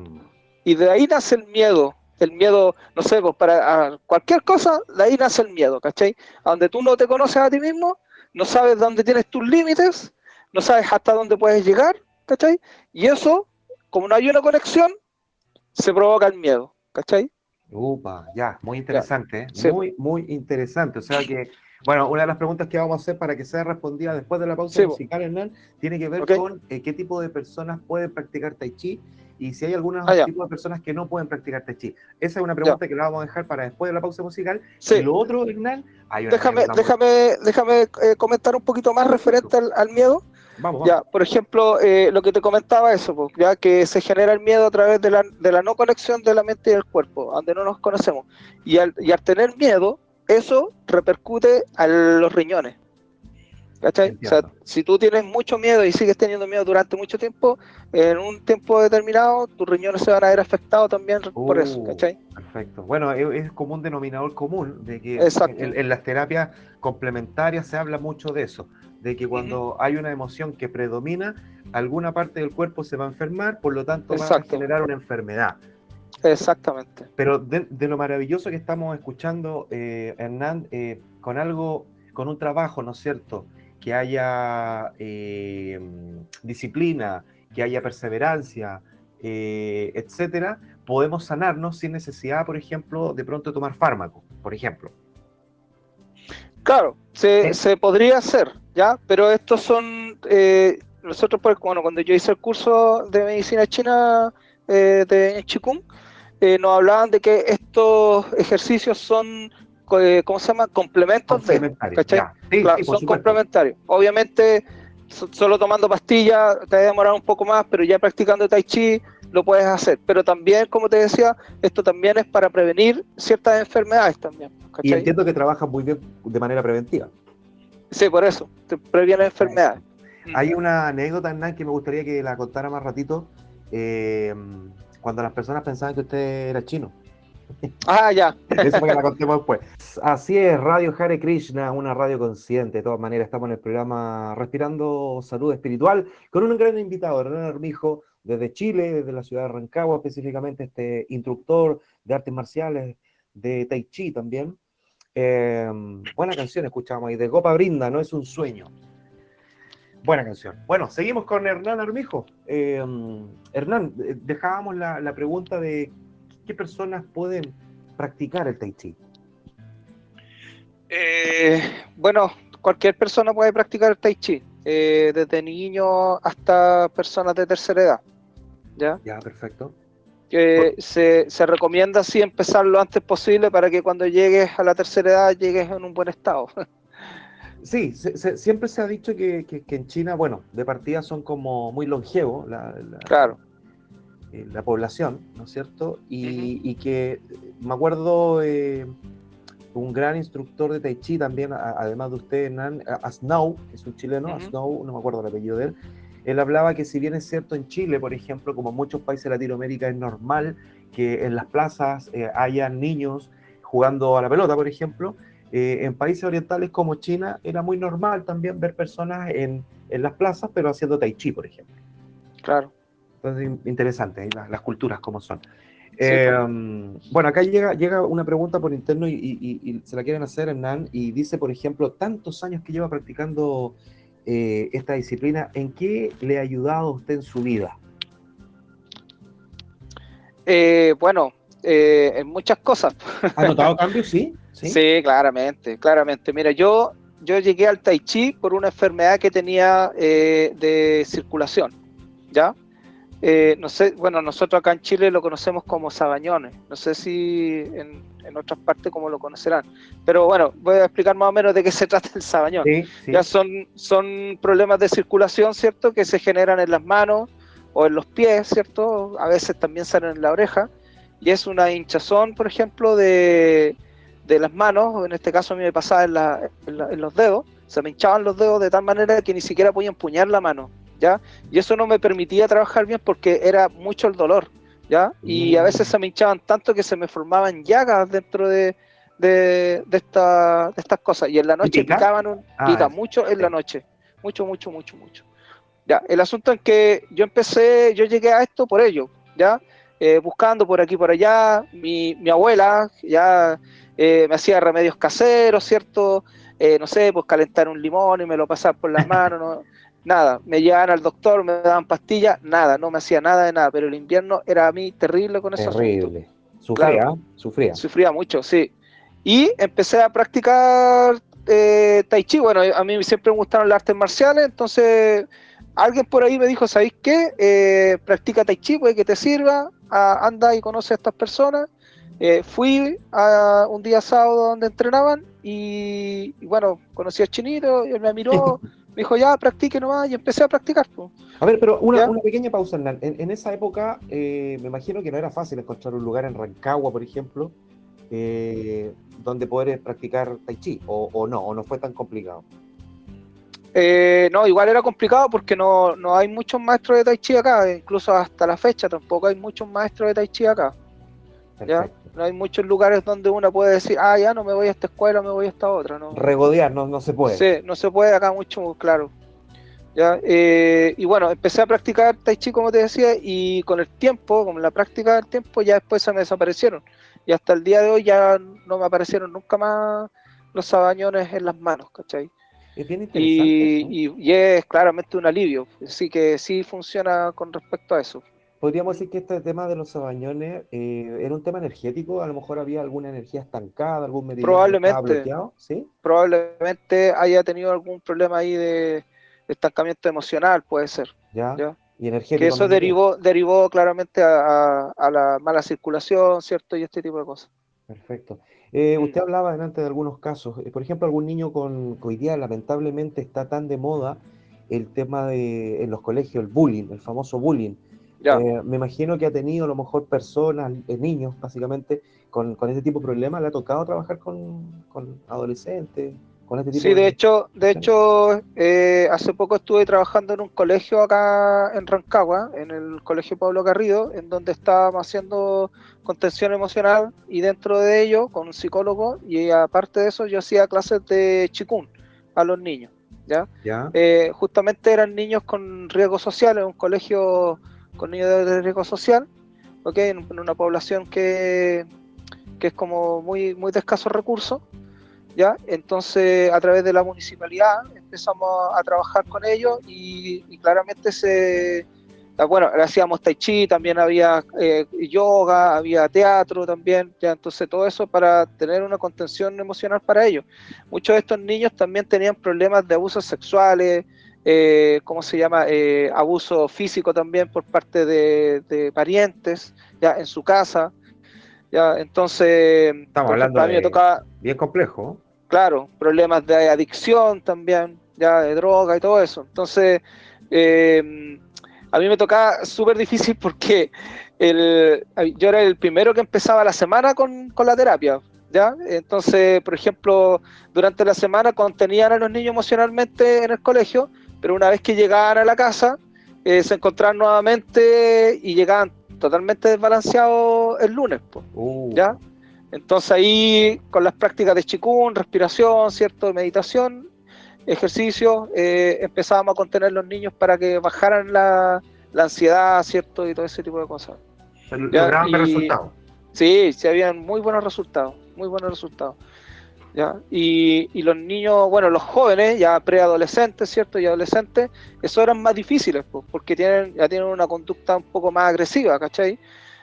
Y de ahí nace el miedo, no sé, pues para cualquier cosa, de ahí nace el miedo, ¿cachai? A donde tú no te conoces a ti mismo, no sabes dónde tienes tus límites, no sabes hasta dónde puedes llegar, ¿cachai? Y eso, como no hay una conexión, se provoca el miedo, ¿cachai? Upa, ya, muy interesante, ¿eh? Sí. Muy interesante. O sea que, bueno, una de las preguntas que vamos a hacer para que sea respondida después de la pausa Sí, musical, Hernán, tiene que ver Ok. con qué tipo de personas pueden practicar Tai Chi y si hay algunos Ya. tipos de personas que no pueden practicar Tai Chi. Esa es una pregunta que la vamos a dejar para después de la pausa musical. Sí. Y lo otro, Hernán, hay una Déjame comentar un poquito más referente al miedo. Vamos. Ya, por ejemplo, lo que te comentaba eso, pues, ya que se genera el miedo a través de la no conexión de la mente y del cuerpo, donde no nos conocemos. Y al tener miedo, eso repercute a los riñones. ¿Cachai? Entiendo. O sea, si tú tienes mucho miedo y sigues teniendo miedo durante mucho tiempo, en un tiempo determinado, tus riñones se van a ver afectados también por eso, ¿cachai? Perfecto. Bueno, es como un denominador común de que en las terapias complementarias se habla mucho de eso, de que cuando hay una emoción que predomina, alguna parte del cuerpo se va a enfermar, por lo tanto va a generar una enfermedad. Exactamente. Pero de lo maravilloso que estamos escuchando, Hernán, con un trabajo, ¿no es cierto?, que haya disciplina, que haya perseverancia, etcétera, podemos sanarnos sin necesidad, por ejemplo, de pronto tomar fármacos, por ejemplo. Claro, se podría hacer, ¿ya? Pero estos son, nosotros, cuando yo hice el curso de medicina china de Chikung, nos hablaban de que estos ejercicios son, ¿cómo se llama? Complementos de, ¿cachai? Claro, son complementarios. Obviamente, solo tomando pastillas te va a demorar un poco más, pero ya practicando Tai Chi lo puedes hacer. Pero también, como te decía, esto también es para prevenir ciertas enfermedades también, ¿cachai? Y entiendo que trabajan muy bien de manera preventiva. Sí, por eso, te previene enfermedades. Hay una anécdota, Hernán, que me gustaría que la contara más ratito, cuando las personas pensaban que usted era chino. Ya. Eso para que la contemos después. Así es, Radio Hare Krishna, una radio consciente. De todas maneras, estamos en el programa Respirando Salud Espiritual con un gran invitado, Hernán Armijo, desde Chile, desde la ciudad de Rancagua, específicamente este instructor de artes marciales, de Tai Chi también. Buena canción escuchamos ahí, de Gopa Brinda, No es un sueño. Buena canción. Bueno, seguimos con Hernán Armijo. Hernán, dejábamos la pregunta de ¿qué personas pueden practicar el Tai Chi? Bueno, cualquier persona puede practicar el Tai Chi, desde niños hasta personas de tercera edad. Ya, perfecto. Se recomienda así empezar lo antes posible para que cuando llegues a la tercera edad llegues en un buen estado. Sí, siempre se ha dicho que en China, bueno, de partida son como muy longevos. Claro. la población, ¿no es cierto? Y que me acuerdo, un gran instructor de Tai Chi también, además de usted, Hernán, Asnau, que es un chileno, Asnau, no me acuerdo el apellido de él. Él hablaba que si bien es cierto en Chile, por ejemplo, como en muchos países de Latinoamérica, es normal que en las plazas haya niños jugando a la pelota, por ejemplo, en países orientales como China era muy normal también ver personas en las plazas, pero haciendo tai chi, por ejemplo. Claro. Entonces, interesante, las culturas como son. Sí, bueno, acá llega una pregunta por interno y se la quieren hacer, Hernán, y dice, por ejemplo, tantos años que lleva practicando esta disciplina, ¿en qué le ha ayudado a usted en su vida? Bueno, en muchas cosas. ¿Ha notado cambios? Sí. Sí, claramente. Mira, yo llegué al Tai Chi por una enfermedad que tenía de circulación, ¿ya? No sé, bueno, nosotros acá en Chile lo conocemos como sabañones, no sé si en otras partes como lo conocerán, pero bueno, voy a explicar más o menos de qué se trata el sabañón. Sí. Ya son problemas de circulación, ¿cierto?, que se generan en las manos o en los pies, ¿cierto?, a veces también salen en la oreja, y es una hinchazón, por ejemplo, de las manos, en este caso a mí me pasaba en los dedos, se me hinchaban los dedos de tal manera que ni siquiera podía empuñar la mano, ¿ya? Y eso no me permitía trabajar bien porque era mucho el dolor, ¿ya? Y a veces se me hinchaban tanto que se me formaban llagas dentro de estas cosas. Y en la noche pica? Pica mucho en la noche. Mucho. Ya, el asunto es que yo llegué a esto por ello, ¿ya? Buscando por aquí por allá, mi abuela ya me hacía remedios caseros, ¿cierto? No sé, pues calentar un limón y me lo pasaba por las manos, ¿no? Nada, me llevaban al doctor, me daban pastillas, nada, no me hacía nada de nada, pero el invierno era a mí terrible con ese asunto. Terrible. Claro, Sufría. Sufría mucho, sí. Y empecé a practicar Tai Chi. Bueno, a mí siempre me gustaron las artes marciales, entonces alguien por ahí me dijo, ¿sabéis qué? Practica Tai Chi, puede que te sirva, anda y conoce a estas personas. Fui a un día sábado donde entrenaban y bueno, conocí a Chinito, y él me miró, me dijo, ya, practique nomás, y empecé a practicar. Pues. A ver, pero una pequeña pausa, Hernán. En esa época, me imagino que no era fácil encontrar un lugar en Rancagua, por ejemplo, donde poder practicar Tai Chi, o no fue tan complicado. No, igual era complicado porque no hay muchos maestros de Tai Chi acá, incluso hasta la fecha tampoco hay muchos maestros de Tai Chi acá. ¿Ya? No hay muchos lugares donde uno puede decir, ya no me voy a esta escuela, me voy a esta otra. No. Regodear, no se puede. Sí, no se puede acá mucho, claro. ¿Ya? Y bueno, empecé a practicar Tai Chi, como te decía, y con el tiempo, con la práctica del tiempo, ya después se me desaparecieron. Y hasta el día de hoy ya no me aparecieron nunca más los sabañones en las manos, ¿cachai? Es bien interesante. Y es claramente un alivio, así que sí funciona con respecto a eso. Podríamos decir que este tema de los sabañones era un tema energético, a lo mejor había alguna energía estancada, algún meridiano que estaba bloqueado, ¿sí? Probablemente haya tenido algún problema ahí de estancamiento emocional, puede ser. ¿Ya? Y energético. Que eso derivó claramente a la mala circulación, ¿cierto? Y este tipo de cosas. Perfecto. Usted hablaba delante de algunos casos, por ejemplo, algún niño que hoy día lamentablemente está tan de moda el tema en los colegios, el bullying, el famoso bullying. Me imagino que ha tenido a lo mejor personas, niños básicamente, con este tipo de problemas. ¿Le ha tocado trabajar con adolescentes? Con este tipo sí, de hecho, hace poco estuve trabajando en un colegio acá en Rancagua, en el Colegio Pablo Garrido, en donde estábamos haciendo contención emocional y dentro de ello con un psicólogo, y aparte de eso yo hacía clases de Qigong a los niños, ¿ya? Justamente eran niños con riesgo social, en un colegio con niños de riesgo social, ¿okay? En una población que es como muy de escasos recursos, ¿ya? Entonces a través de la municipalidad empezamos a trabajar con ellos y claramente bueno, hacíamos tai chi, también había yoga, había teatro también, ¿ya? Entonces todo eso para tener una contención emocional para ellos. Muchos de estos niños también tenían problemas de abusos sexuales, ¿cómo se llama? Abuso físico también por parte de parientes, ya en su casa, ya. Entonces, estamos hablando a mí me tocaba bien complejo. Claro, problemas de adicción también, ya de droga y todo eso. Entonces, a mí me tocaba súper difícil porque yo era el primero que empezaba la semana con la terapia, ¿ya? Entonces, por ejemplo, durante la semana contenían a los niños emocionalmente en el colegio, pero una vez que llegaban a la casa, se encontraban nuevamente y llegaban totalmente desbalanceados el lunes, ¿ya? Entonces ahí, con las prácticas de Qigong, respiración, ¿cierto?, meditación, ejercicio, empezábamos a contener los niños para que bajaran la ansiedad, ¿cierto?, y todo ese tipo de cosas. ¿Lograban ver resultados? Sí, sí, habían muy buenos resultados, muy buenos resultados. ¿Ya? Y los niños, bueno, los jóvenes, ya preadolescentes, ¿cierto?, y adolescentes, eso eran más difíciles, porque ya tienen una conducta un poco más agresiva, ¿cachai?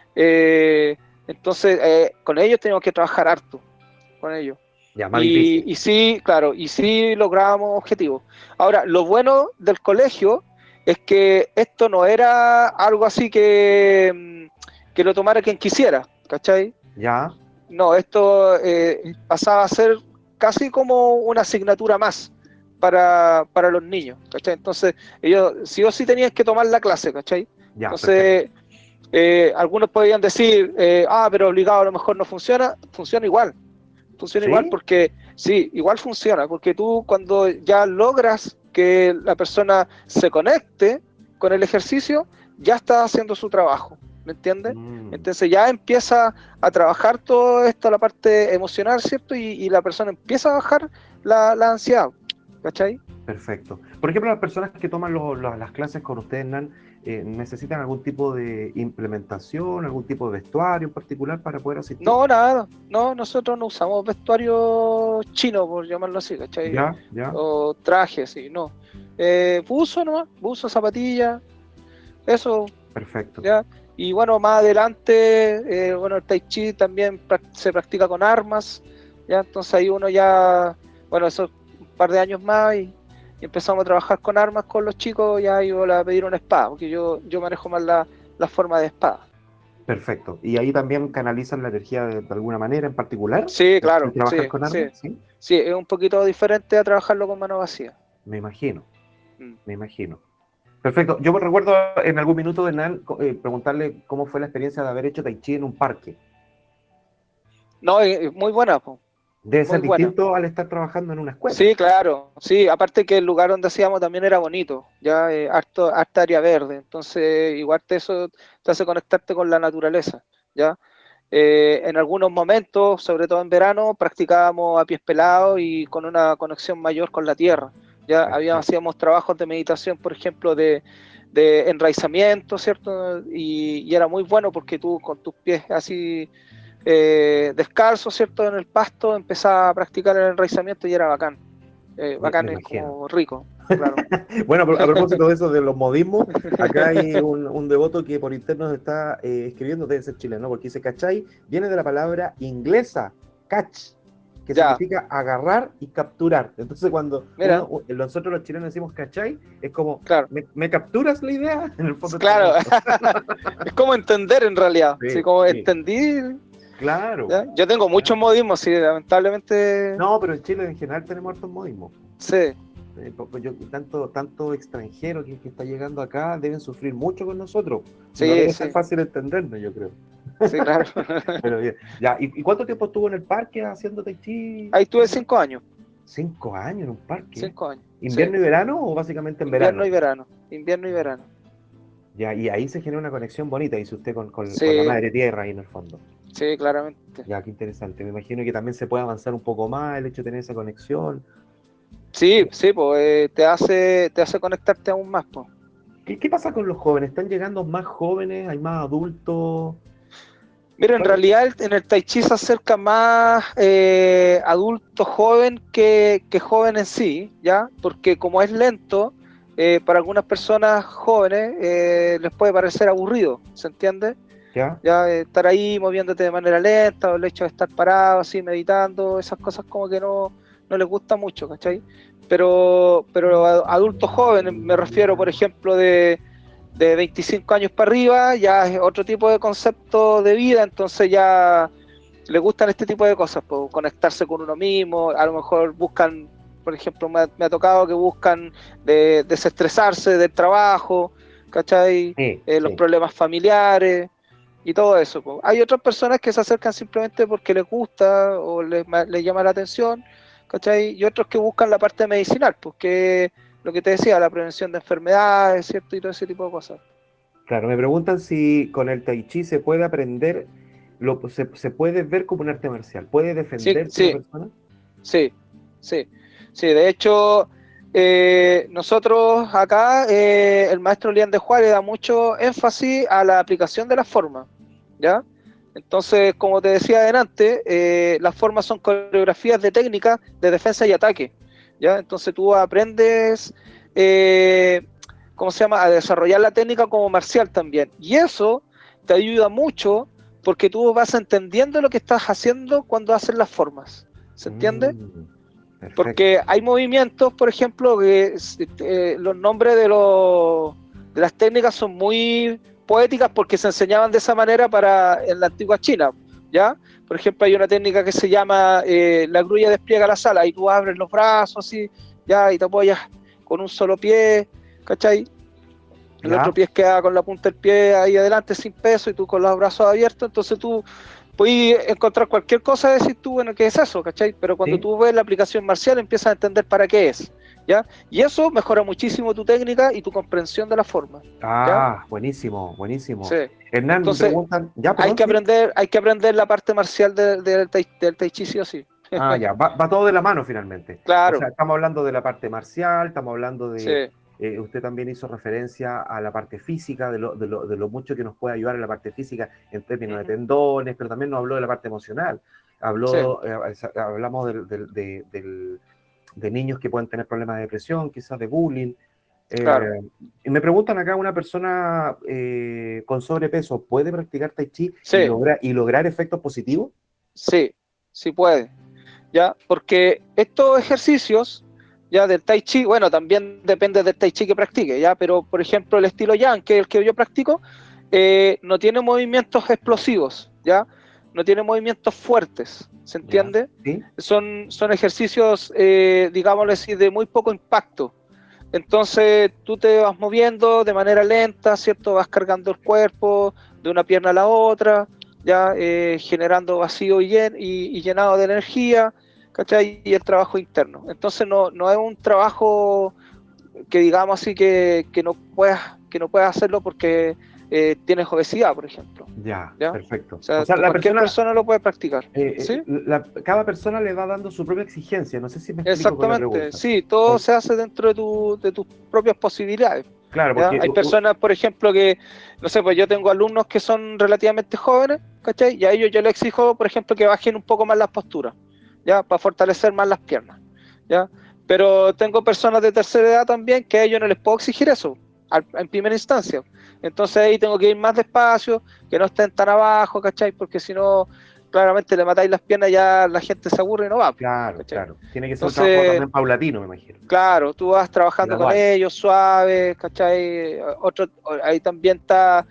Entonces, con ellos teníamos que trabajar harto, con ellos. Ya, más difícil. Y sí, claro, y sí lográbamos objetivos. Ahora, lo bueno del colegio es que esto no era algo así que lo tomara quien quisiera, ¿cachai? Ya. No, esto pasaba a ser casi como una asignatura más para los niños, ¿cachai? Entonces, ellos sí o sí tenían que tomar la clase, ¿cachai? Ya, entonces, algunos podían decir, pero obligado a lo mejor no funciona. Funciona igual. Funciona igual porque, sí, igual funciona, porque tú cuando ya logras que la persona se conecte con el ejercicio, ya está haciendo su trabajo, ¿me entiendes? Entonces ya empieza a trabajar todo esto, la parte emocional, ¿cierto? Y la persona empieza a bajar la ansiedad, ¿cachai? Perfecto. Por ejemplo, las personas que toman las clases con ustedes, Nan, ¿necesitan algún tipo de implementación, algún tipo de vestuario en particular para poder asistir? No, nada. No, nosotros no usamos vestuario chino, por llamarlo así, ¿cachai? Ya. O trajes, sí, no. Buzo nomás, buzo, zapatilla, eso. Perfecto. ¿Ya? Y bueno, más adelante, el Tai Chi también se practica con armas, ¿ya? Entonces ahí uno ya, bueno, eso un par de años más y empezamos a trabajar con armas con los chicos, ya iba a pedir una espada, porque yo manejo más la forma de espada. Perfecto. ¿Y ahí también canalizan la energía de alguna manera en particular? Sí, claro. ¿Trabajar con armas? Sí, es un poquito diferente a trabajarlo con mano vacía. Me imagino. Perfecto. Yo me recuerdo en algún minuto de Nan preguntarle cómo fue la experiencia de haber hecho Tai Chi en un parque. No, es muy buena, po. Debe ser distinto al estar trabajando en una escuela. Sí, claro, sí, aparte que el lugar donde hacíamos también era bonito, ya harta área verde, entonces igual eso te hace conectarte con la naturaleza, ya. En algunos momentos, sobre todo en verano, practicábamos a pies pelados y con una conexión mayor con la tierra, ya. Hacíamos trabajos de meditación, por ejemplo, de enraizamiento, ¿cierto? Y era muy bueno porque tú con tus pies así descalzo, ¿cierto?, en el pasto, empezaba a practicar el enraizamiento y era bacán. Bacán, es como rico, claro. Bueno, a propósito de eso, de los modismos, acá hay un devoto que por interno nos está escribiendo, debe ser chileno, porque dice cachai, viene de la palabra inglesa, catch, que significa agarrar y capturar. Entonces cuando nosotros los chilenos decimos cachai, es como, claro. ¿me capturas la idea? En el fondo claro, es como entender en realidad, como entendí. Claro. ¿Ya? Yo tengo muchos modismos, sí, lamentablemente. No, pero en Chile en general tenemos hartos modismos. Sí. Tanto extranjero que está llegando acá deben sufrir mucho con nosotros. Sí, no debe ser fácil entendernos, yo creo. Sí, claro. Pero bien. Ya, ¿y cuánto tiempo estuvo en el parque haciendo Tai Chi? Ahí estuve 5 años. 5 años en un parque. 5 años. ¿Invierno y verano o básicamente en verano? Invierno y verano. Ya, y ahí se genera una conexión bonita, dice usted, con la madre tierra ahí en el fondo. Sí, claramente. Ya, qué interesante. Me imagino que también se puede avanzar un poco más el hecho de tener esa conexión. Sí, pues te hace conectarte aún más, pues. ¿Qué pasa con los jóvenes? ¿Están llegando más jóvenes? ¿Hay más adultos? Mira, en realidad en el Tai Chi se acerca más adulto joven que joven en sí, ¿ya? Porque como es lento, para algunas personas jóvenes les puede parecer aburrido, ¿se entiende? Ya estar ahí moviéndote de manera lenta, o el hecho de estar parado así meditando, esas cosas como que no les gusta mucho, ¿cachai? Pero adultos jóvenes, me refiero por ejemplo de 25 años para arriba, ya es otro tipo de concepto de vida, entonces ya les gustan este tipo de cosas, pues, conectarse con uno mismo, a lo mejor buscan, por ejemplo, me ha tocado que buscan desestresarse del trabajo, ¿cachai? Los problemas familiares y todo eso, po. Hay otras personas que se acercan simplemente porque les gusta o les llama la atención, ¿cachai? Y otros que buscan la parte medicinal, porque lo que te decía, la prevención de enfermedades, ¿cierto? Y todo ese tipo de cosas. Claro, me preguntan si con el Tai Chi se puede aprender, se puede ver como un arte marcial, ¿puede defenderse la persona? Sí, de hecho, nosotros acá, el maestro Lian de Juárez da mucho énfasis a la aplicación de las formas, ¿ya? Entonces, como te decía adelante, las formas son coreografías de técnicas de defensa y ataque, ¿ya? Entonces tú aprendes, ¿cómo se llama?, a desarrollar la técnica como marcial también, y eso te ayuda mucho porque tú vas entendiendo lo que estás haciendo cuando haces las formas, ¿se entiende? Perfecto. Porque hay movimientos, por ejemplo, que los nombres de las técnicas son muy poéticas porque se enseñaban de esa manera en la antigua China, ¿ya? Por ejemplo, hay una técnica que se llama la grulla despliega las alas, y tú abres los brazos así, ¿ya? Y te apoyas con un solo pie, ¿cachai? El otro pie queda con la punta del pie ahí adelante sin peso y tú con los brazos abiertos, entonces tú puedes encontrar cualquier cosa y decir tú, bueno, ¿qué es eso? ¿Cachai? Pero cuando tú ves la aplicación marcial empiezas a entender para qué es, ¿ya? Y eso mejora muchísimo tu técnica y tu comprensión de la forma. ¿Ya? Buenísimo, buenísimo. Sí. Hernán, entonces, me preguntan, hay que aprender la parte marcial del tai chi, sí o sí. Ya, va todo de la mano finalmente. Claro. O sea, estamos hablando de la parte marcial, estamos hablando de... usted también hizo referencia a la parte física, de lo mucho que nos puede ayudar en la parte física en términos de tendones, pero también nos habló de la parte emocional. Hablamos de niños que pueden tener problemas de depresión, quizás de bullying. Claro. Y me preguntan acá, una persona con sobrepeso, ¿puede practicar Tai Chi y lograr efectos positivos? Sí, sí puede. ¿Ya? Porque estos ejercicios ya del Tai Chi, bueno, también depende del Tai Chi que practique, ¿ya? Pero, por ejemplo, el estilo Yang, que es el que yo practico, no tiene movimientos explosivos, ¿ya? No tiene movimientos fuertes, ¿se entiende? ¿Sí? Son ejercicios, digámoslo así, de muy poco impacto. Entonces, tú te vas moviendo de manera lenta, ¿cierto? Vas cargando el cuerpo de una pierna a la otra, ya generando vacío y llenado de energía, ¿cachai? Y el trabajo interno. Entonces no es un trabajo que digamos así que no puedas hacerlo porque tienes obesidad, por ejemplo. ¿Ya? Perfecto. O sea cualquier persona lo puede practicar. ¿Sí? Cada persona le va dando su propia exigencia, no sé si me explico. Exactamente, con la pregunta. Sí, todo se hace dentro de tus propias posibilidades. Claro, porque hay personas, por ejemplo, que, no sé, pues yo tengo alumnos que son relativamente jóvenes, ¿cachai? Y a ellos yo les exijo, por ejemplo, que bajen un poco más las posturas, ¿ya? Para fortalecer más las piernas, ¿ya? Pero tengo personas de tercera edad también que a ellos no les puedo exigir eso, en primera instancia. Entonces ahí tengo que ir más despacio, que no estén tan abajo, ¿cachai? Porque si no, claramente le matáis las piernas, ya la gente se aburre y no va. Claro, ¿cachai? Claro. Tiene que ser un trabajo también paulatino, me imagino. Claro, tú vas trabajando con ellos suave, ¿cachai? Ahí también está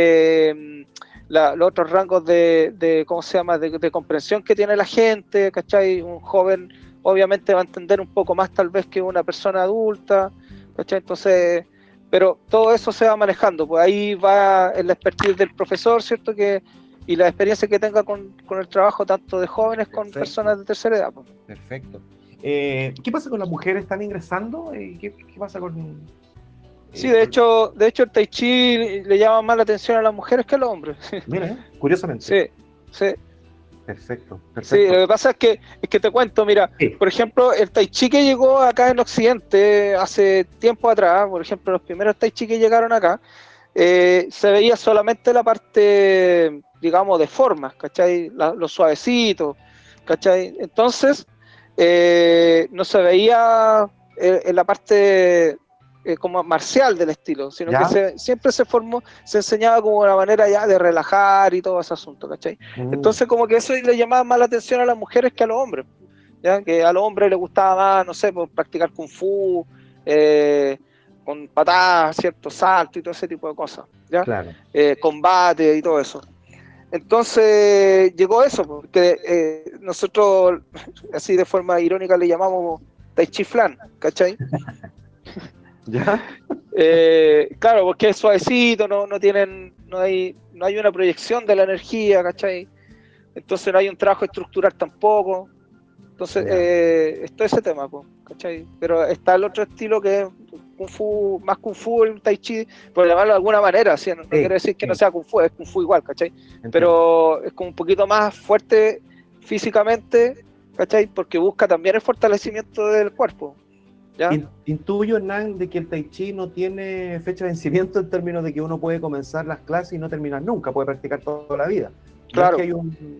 los otros rangos de ¿cómo se llama? De comprensión que tiene la gente, ¿cachai? Un joven obviamente va a entender un poco más tal vez que una persona adulta, ¿cachai? Entonces, pero todo eso se va manejando, pues ahí va el expertise del profesor, ¿cierto? Y la experiencia que tenga con el trabajo tanto de jóvenes con personas de tercera edad. Pues. Perfecto. ¿Qué pasa con las mujeres? ¿Están ingresando? ¿Qué pasa con...? Sí, de hecho el Tai Chi le llama más la atención a las mujeres que a los hombres. Mira, curiosamente. Sí. Perfecto. Sí, lo que pasa es que te cuento, mira, por ejemplo, el Tai Chi que llegó acá en Occidente hace tiempo atrás, por ejemplo, los primeros Tai Chi que llegaron acá, se veía solamente la parte, digamos, de formas, ¿cachai? Los suavecitos, ¿cachai? Entonces, no se veía en la parte como marcial del estilo, sino que siempre se enseñaba como una manera ya de relajar y todo ese asunto, ¿cachai? Entonces como que eso le llamaba más la atención a las mujeres que a los hombres, ¿ya? Que a los hombres les gustaba más, no sé, por practicar kung fu, con patadas, cierto, salto y todo ese tipo de cosas, ¿ya? Claro. Combate y todo eso. Entonces llegó eso, porque nosotros, así de forma irónica, le llamamos Tai Chi Flan, ¿cachai? ¿Ya? Claro, porque es suavecito, no hay una proyección de la energía, ¿cachai? Entonces no hay un trabajo estructural tampoco. Entonces, es todo ese tema, ¿cachai? Pero está el otro estilo que es Kung Fu, más Kung Fu, el Tai Chi, por llamarlo de alguna manera, ¿sí? No quiere decir que no sea Kung Fu, es Kung Fu igual, ¿cachai? Entiendo. Pero es como un poquito más fuerte físicamente, ¿cachai? Porque busca también el fortalecimiento del cuerpo, ¿ya? Intuyo, Hernán, de que el Tai Chi no tiene fecha de vencimiento en términos de que uno puede comenzar las clases y no terminar nunca, puede practicar toda la vida. Claro. No es que hay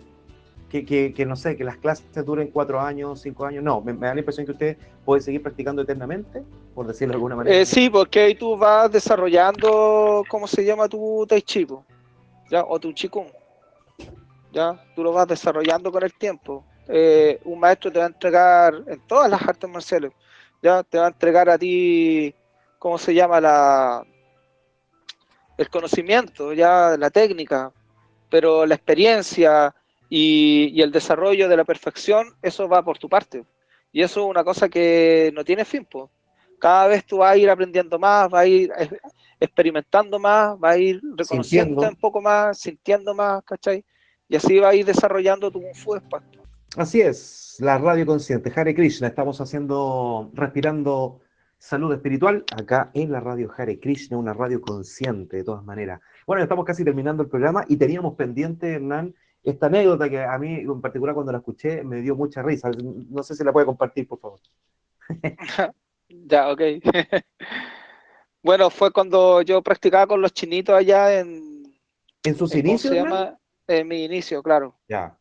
que no sé, que las clases duren 4 años, 5 años, no, me da la impresión que usted puede seguir practicando eternamente, por decirlo de alguna manera. Sí, porque ahí tú vas desarrollando, ¿cómo se llama tu Tai Chi, ¿ya? O tu Qigong, ¿ya? Tú lo vas desarrollando con el tiempo. Un maestro te va a entregar en todas las artes marciales, ¿ya? Te va a entregar a ti, ¿cómo se llama? El conocimiento, ya, la técnica, pero la experiencia y el desarrollo de la perfección, eso va por tu parte. Y eso es una cosa que no tiene fin, pues. Cada vez tú vas a ir aprendiendo más, vas a ir experimentando más, vas a ir reconociéndote un poco más, sintiendo más, ¿cachai? Y así vas a ir desarrollando tu Kung Fu despacio. Así es, la radio consciente, Hare Krishna, estamos respirando salud espiritual acá en la radio Hare Krishna, una radio consciente de todas maneras. Bueno, estamos casi terminando el programa y teníamos pendiente, Hernán, esta anécdota que a mí en particular cuando la escuché me dio mucha risa. No sé si la puede compartir, por favor. Ya, ok. Bueno, fue cuando yo practicaba con los chinitos allá ¿En sus ¿cómo inicios, se llama? En mi inicio, claro. Ya.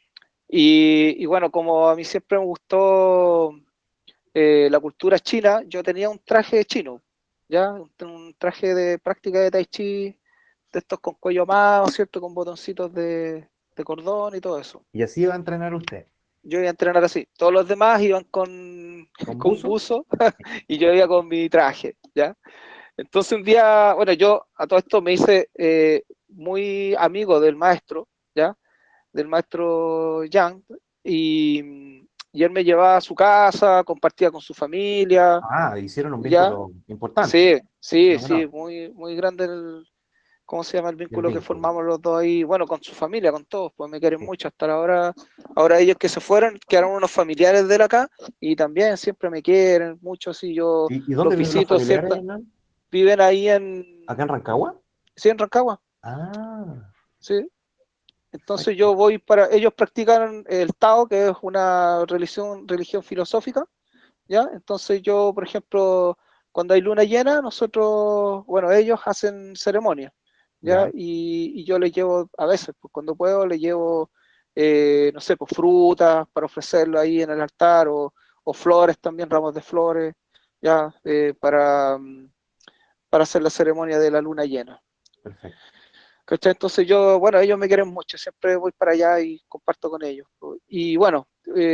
Y bueno, como a mí siempre me gustó la cultura china, yo tenía un traje chino, ¿ya? Un traje de práctica de Tai Chi, de estos con cuello amado, ¿cierto? Con botoncitos de cordón y todo eso. Y así va a entrenar usted. Yo iba a entrenar así. Todos los demás iban con buzo y yo iba con mi traje, ¿ya? Entonces un día, bueno, yo a todo esto me hice muy amigo del maestro, ¿ya? Del maestro Yang, y él me llevaba a su casa, compartía con su familia. Ah, hicieron un ¿ya? vínculo importante. Sí, muy, muy grande ¿cómo se llama el vínculo que formamos los dos ahí? Bueno, con su familia, con todos, pues me quieren mucho. Hasta ahora ellos que se fueron, quedaron unos familiares de él acá, y también siempre me quieren mucho, así yo ¿Y dónde los visito siempre. Viven ahí ¿Acá en Rancagua? Sí, en Rancagua. Ah. Sí. Entonces yo voy ellos practican el Tao, que es una religión filosófica, ¿ya? Entonces yo, por ejemplo, cuando hay luna llena, ellos hacen ceremonia, ¿ya? Y yo les llevo, a veces, pues cuando puedo, les llevo, no sé, pues frutas para ofrecerlo ahí en el altar, o flores también, ramos de flores, ¿ya? Para hacer la ceremonia de la luna llena. Perfecto. ¿Cachai? Entonces ellos me quieren mucho, siempre voy para allá y comparto con ellos. Y bueno,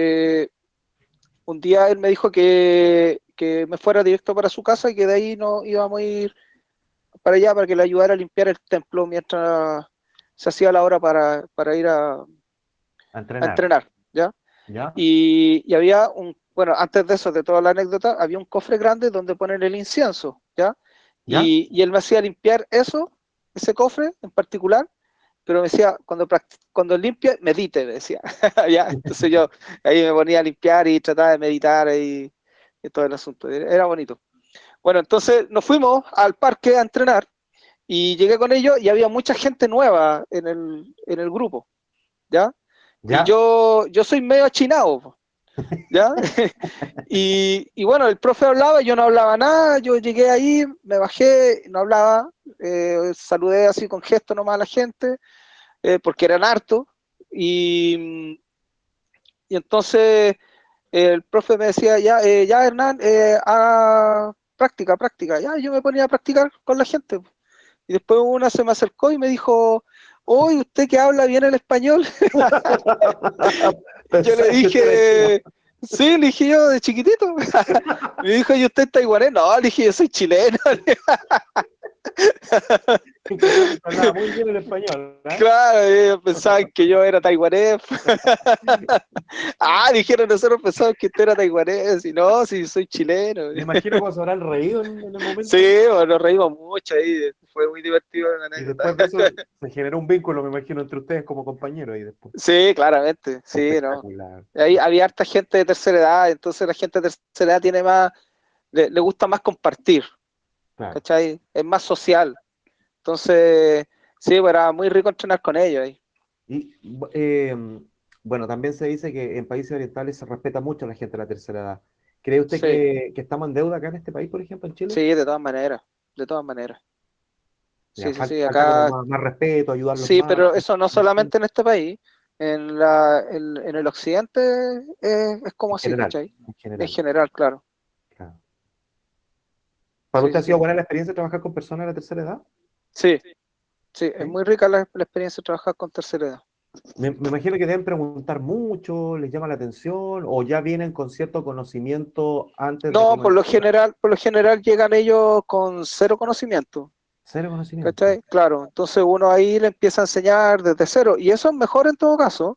un día él me dijo que me fuera directo para su casa y que de ahí no íbamos a ir para allá para que le ayudara a limpiar el templo mientras se hacía la hora para ir a entrenar, ¿ya? Y había antes de eso, de toda la anécdota, había un cofre grande donde ponen el incienso, ¿ya? Y él me hacía limpiar ese cofre en particular, pero me decía, cuando limpie, medite, me decía. ¿Ya? Entonces yo ahí me ponía a limpiar y trataba de meditar y todo el asunto. Era bonito. Bueno, entonces nos fuimos al parque a entrenar y llegué con ellos y había mucha gente nueva en el grupo, ¿ya? Y yo soy medio achinado, ¿ya? y bueno, el profe hablaba, yo no hablaba nada, yo llegué ahí, me bajé, no hablaba, saludé así con gesto nomás a la gente, porque eran hartos, y entonces el profe me decía, ya Hernán, haga práctica, ya, yo me ponía a practicar con la gente, y después una se me acercó y me dijo, oye, usted que habla bien el español. Yo le dije, sí, le dije yo de chiquitito. Me dijo, ¿y usted es taiwanés? No, le dije, yo soy chileno. Hablaba muy bien el español, ¿eh? Claro, ellos pensaban que yo era taiwanés. Dijeron, nosotros pensamos que usted era taiwanés. Y no, si soy chileno. Me imagino cómo se habrán reído en el momento. Sí, bueno, nos reímos mucho ahí. Fue muy divertido la Y anécdota. después de eso se generó un vínculo, me imagino, entre ustedes como compañeros ahí después. Sí, claramente. Sí, ¿no? Espectacular. Ahí había harta gente de tercera edad, entonces la gente de tercera edad tiene más, le gusta más compartir, Claro. ¿cachai? Es más social. Entonces, sí, pues era muy rico entrenar con ellos ahí. Y bueno, también se dice que en países orientales se respeta mucho a la gente de la tercera edad. ¿Cree usted Sí, que estamos en deuda acá en este país, por ejemplo, en Chile? sí, de todas maneras, de todas maneras. Ya, Sí, sí, sí, falta como acá, más respeto, ayudarlos sí, más. pero eso no solamente en este país, en el occidente es como En así, general, ¿cachai? en En general. general, claro. Claro. ¿Para Sí, usted sí, ha sido sí. buena la experiencia de trabajar con personas de la tercera edad? Sí, sí, es ¿Sí? muy rica la experiencia de trabajar con tercera edad. Me imagino que deben preguntar mucho, les llama la atención, o ya vienen con cierto conocimiento antes de No, comenzar. por lo general llegan ellos con cero conocimiento, Cero conocimiento. ¿cachai? Claro, entonces uno ahí le empieza a enseñar desde cero, y eso es mejor en todo caso,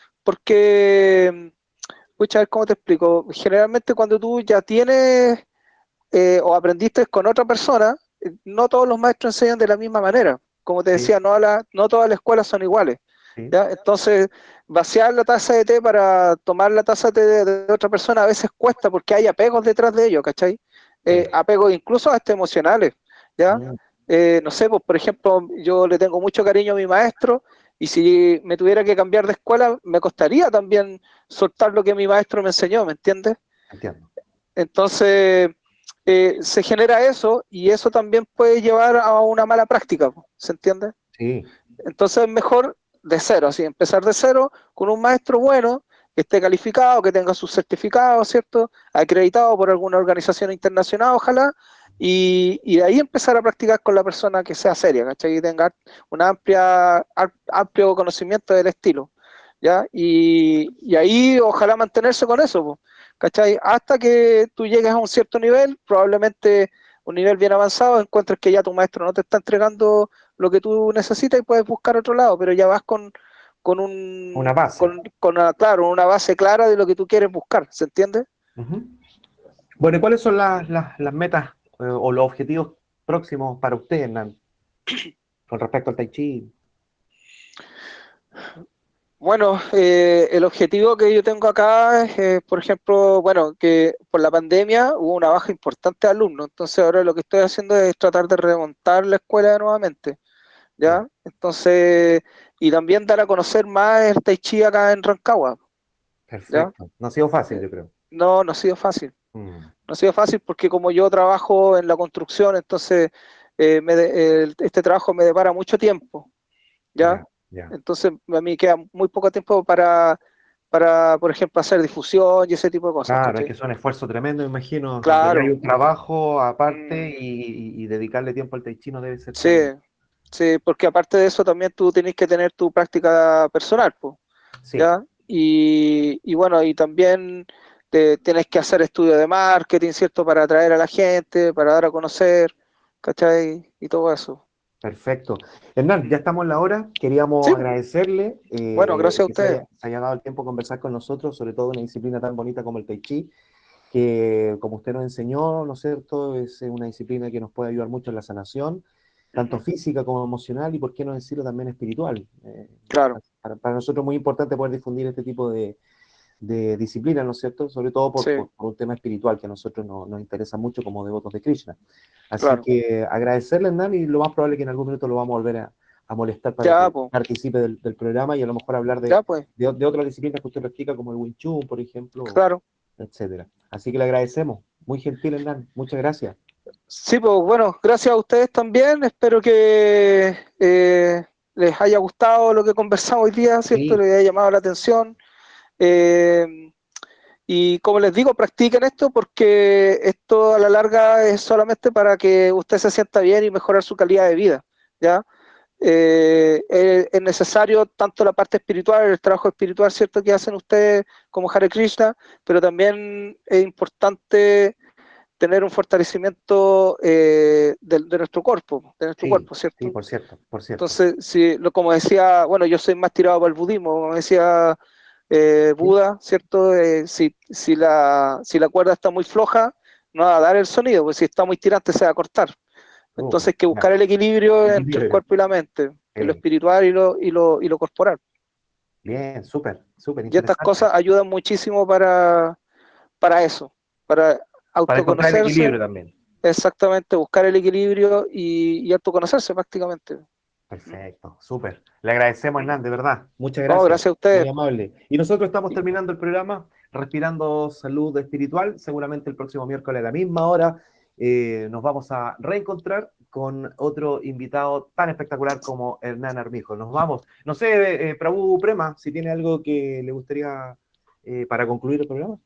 porque, pucha, a ver cómo te explico, generalmente cuando tú ya tienes o aprendiste con otra persona, no todos los maestros enseñan de la misma manera, como te Sí, decía, no todas las escuelas son iguales, sí. ¿ya? Entonces, vaciar la taza de té para tomar la taza de té de otra persona a veces cuesta porque hay apegos detrás de ello, ¿cachai? Claro. Apegos incluso hasta emocionales, ¿ya? Mm, No sé, pues por ejemplo, yo le tengo mucho cariño a mi maestro y si me tuviera que cambiar de escuela, me costaría también soltar lo que mi maestro me enseñó, ¿me entiendes? entiendo. Entonces, se genera eso y eso también puede llevar a una mala práctica, ¿se entiende? Sí, Entonces es mejor de cero, así, empezar de cero con un maestro bueno, que esté calificado, que tenga sus certificados, ¿cierto? Acreditado por alguna organización internacional, ojalá, y de ahí empezar a practicar con la persona que sea seria, ¿cachai? Que tenga un amplio conocimiento del estilo, ¿ya? Y ahí ojalá mantenerse con eso, po, ¿cachai? Hasta que tú llegues a un cierto nivel, probablemente un nivel bien avanzado, encuentres que ya tu maestro no te está entregando lo que tú necesitas y puedes buscar otro lado, pero ya vas una base. claro, una base clara de lo que tú quieres buscar, ¿se entiende? Ujú. Bueno, ¿y cuáles son las metas o los objetivos próximos para usted, Hernán, con respecto al Tai Chi? Bueno, el objetivo que yo tengo acá es, por ejemplo, bueno, que por la pandemia hubo una baja importante de alumnos, entonces ahora lo que estoy haciendo es tratar de remontar la escuela nuevamente, Ya, ¿ya? Entonces, y también dar a conocer más el Tai Chi acá en Rancagua, ¿ya? perfecto. No ha sido fácil, Eh, yo creo. no ha sido fácil. Mm, No ha sido fácil porque como yo trabajo en la construcción, entonces este trabajo me depara mucho tiempo, ¿ya? ya, ya. Entonces a mí queda muy poco tiempo por ejemplo, hacer difusión y ese tipo de cosas, Claro, es que ¿cachai? es un esfuerzo tremendo, me imagino, donde ya hay Claro, un trabajo aparte mm, y dedicarle tiempo al Tai Chi no debe ser sí, tan... sí, porque aparte de eso también tú tenés que tener tu práctica personal, pues, Sí, ¿ya? Y bueno, y también tienes que hacer estudios de marketing, ¿cierto? Para atraer a la gente, para dar a conocer, ¿cachai? Y todo eso. perfecto. Hernán, ya estamos en la hora. Queríamos Sí, agradecerle bueno, gracias a que ustedes. se haya dado el tiempo de conversar con nosotros, sobre todo una disciplina tan bonita como el Tai Chi, que como usted nos enseñó, ¿no es cierto? Es una disciplina que nos puede ayudar mucho en la sanación, tanto Ujú, física como emocional y, por qué no decirlo, también espiritual. claro, Para nosotros es muy importante poder difundir este tipo de disciplinas, ¿no es cierto? Sobre todo sí, por un tema espiritual que a nosotros nos interesa mucho como devotos de Krishna. Así claro. que agradecerle, Hernán, y lo más probable es que en algún minuto lo vamos a volver a molestar para Ya, que pues, participe del programa y a lo mejor hablar ya, pues, de otras disciplinas que usted practica, como el Wing Chun, por ejemplo, claro. etcétera. Así que le agradecemos. Muy gentil, Hernán. Muchas gracias. Sí, pues bueno, gracias a ustedes también. Espero que les haya gustado lo que conversamos hoy día, ¿cierto? Sí, Les haya llamado la atención. Eh, y como les digo, practiquen esto porque esto a la larga es solamente para que usted se sienta bien y mejorar su calidad de vida, ¿ya? Es necesario tanto la parte espiritual, el trabajo espiritual, ¿cierto? Que hacen ustedes como Hare Krishna, pero también es importante tener un fortalecimiento de nuestro cuerpo, ¿cierto? Sí, por cierto. Entonces, como decía, bueno, yo soy más tirado para el budismo, como decía Buda, ¿cierto? Si la cuerda está muy floja, no va a dar el sonido, pues si está muy tirante se va a cortar. Entonces hay que buscar el equilibrio entre el cuerpo y la mente, en lo espiritual y lo corporal. Bien, súper Y estas cosas ayudan muchísimo para eso, para autoconocerse. Para el equilibrio también. Exactamente, buscar el equilibrio y autoconocerse prácticamente. Perfecto, súper. Le agradecemos, Hernán, de verdad. Muchas gracias. No, gracias a ustedes. Muy amable. Y nosotros estamos terminando el programa Respirando Salud Espiritual. Seguramente el próximo miércoles a la misma hora nos vamos a reencontrar con otro invitado tan espectacular como Hernán Armijo. Nos vamos. No sé, Prabhu Prema, si tiene algo que le gustaría para concluir el programa.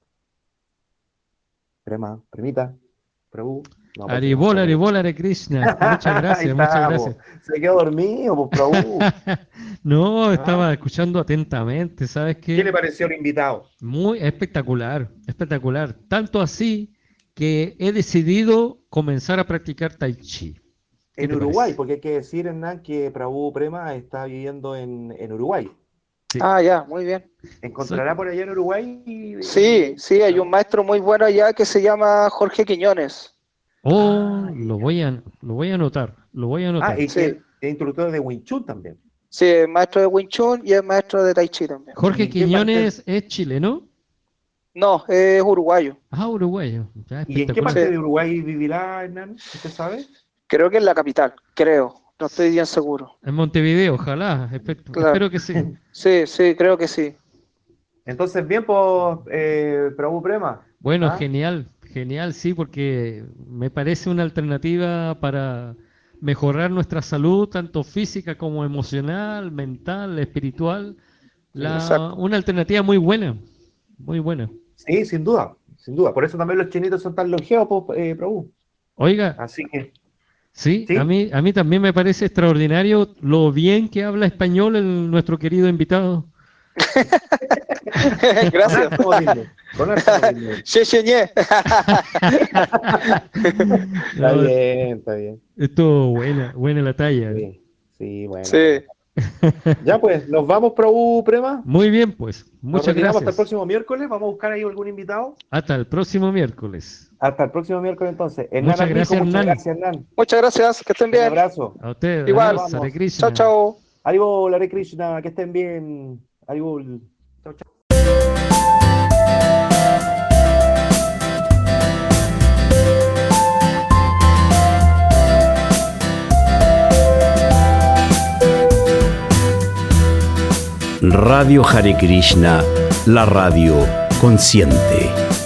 Premita, Prabhu. No, Haribol, Hare Krishna. Muchas gracias, muchas gracias. Se quedó dormido, Prabhu. No, estaba escuchando atentamente, ¿sabes qué? ¿Qué le pareció el invitado? Muy espectacular, espectacular. Tanto así que he decidido comenzar a practicar Tai Chi. En Uruguay, porque hay que decir, Hernán, que Prabhu Prema está viviendo en Uruguay. Sí. Ah, ya, muy bien. ¿Encontrará por allá en Uruguay? Sí, hay un maestro muy bueno allá que se llama Jorge Quiñones. Lo voy a anotar, Ah, y es instructor de Wing Chun también. Sí, es maestro de Wing Chun y es maestro de Tai Chi también. Jorge Quiñones es chileno. No, es uruguayo. Ah, uruguayo. ¿Y en qué parte de Uruguay vivirá, Hernán? ¿Usted sabe? Creo que en la capital, creo. No estoy bien seguro. En Montevideo, ojalá. Espero que sí. Sí, creo que sí. Entonces, bien, pues, Prabhu Prema. Bueno, genial, sí, porque me parece una alternativa para mejorar nuestra salud, tanto física como emocional, mental, espiritual. Una alternativa muy buena, muy buena. Sí, sin duda. Por eso también los chinitos son tan longevos, Prabhu. Oiga. Así que... Sí, a mí también me parece extraordinario lo bien que habla español nuestro querido invitado. Gracias. Está bien. Estuvo buena la talla. Sí, bueno. Sí. Ya pues, nos vamos, Prabhu Prema. Muy bien, pues. Muchas gracias. Hasta el próximo miércoles. Vamos a buscar ahí algún invitado. Hasta el próximo miércoles. Hasta el próximo miércoles, entonces. Muchas gracias, Hernán. Muchas gracias, que estén bien. Un abrazo. A ustedes. Igual. Hare Krishna. Chao. Haribol, Hare Krishna, que estén bien. Haribol. Chao. Radio Hare Krishna, la radio consciente.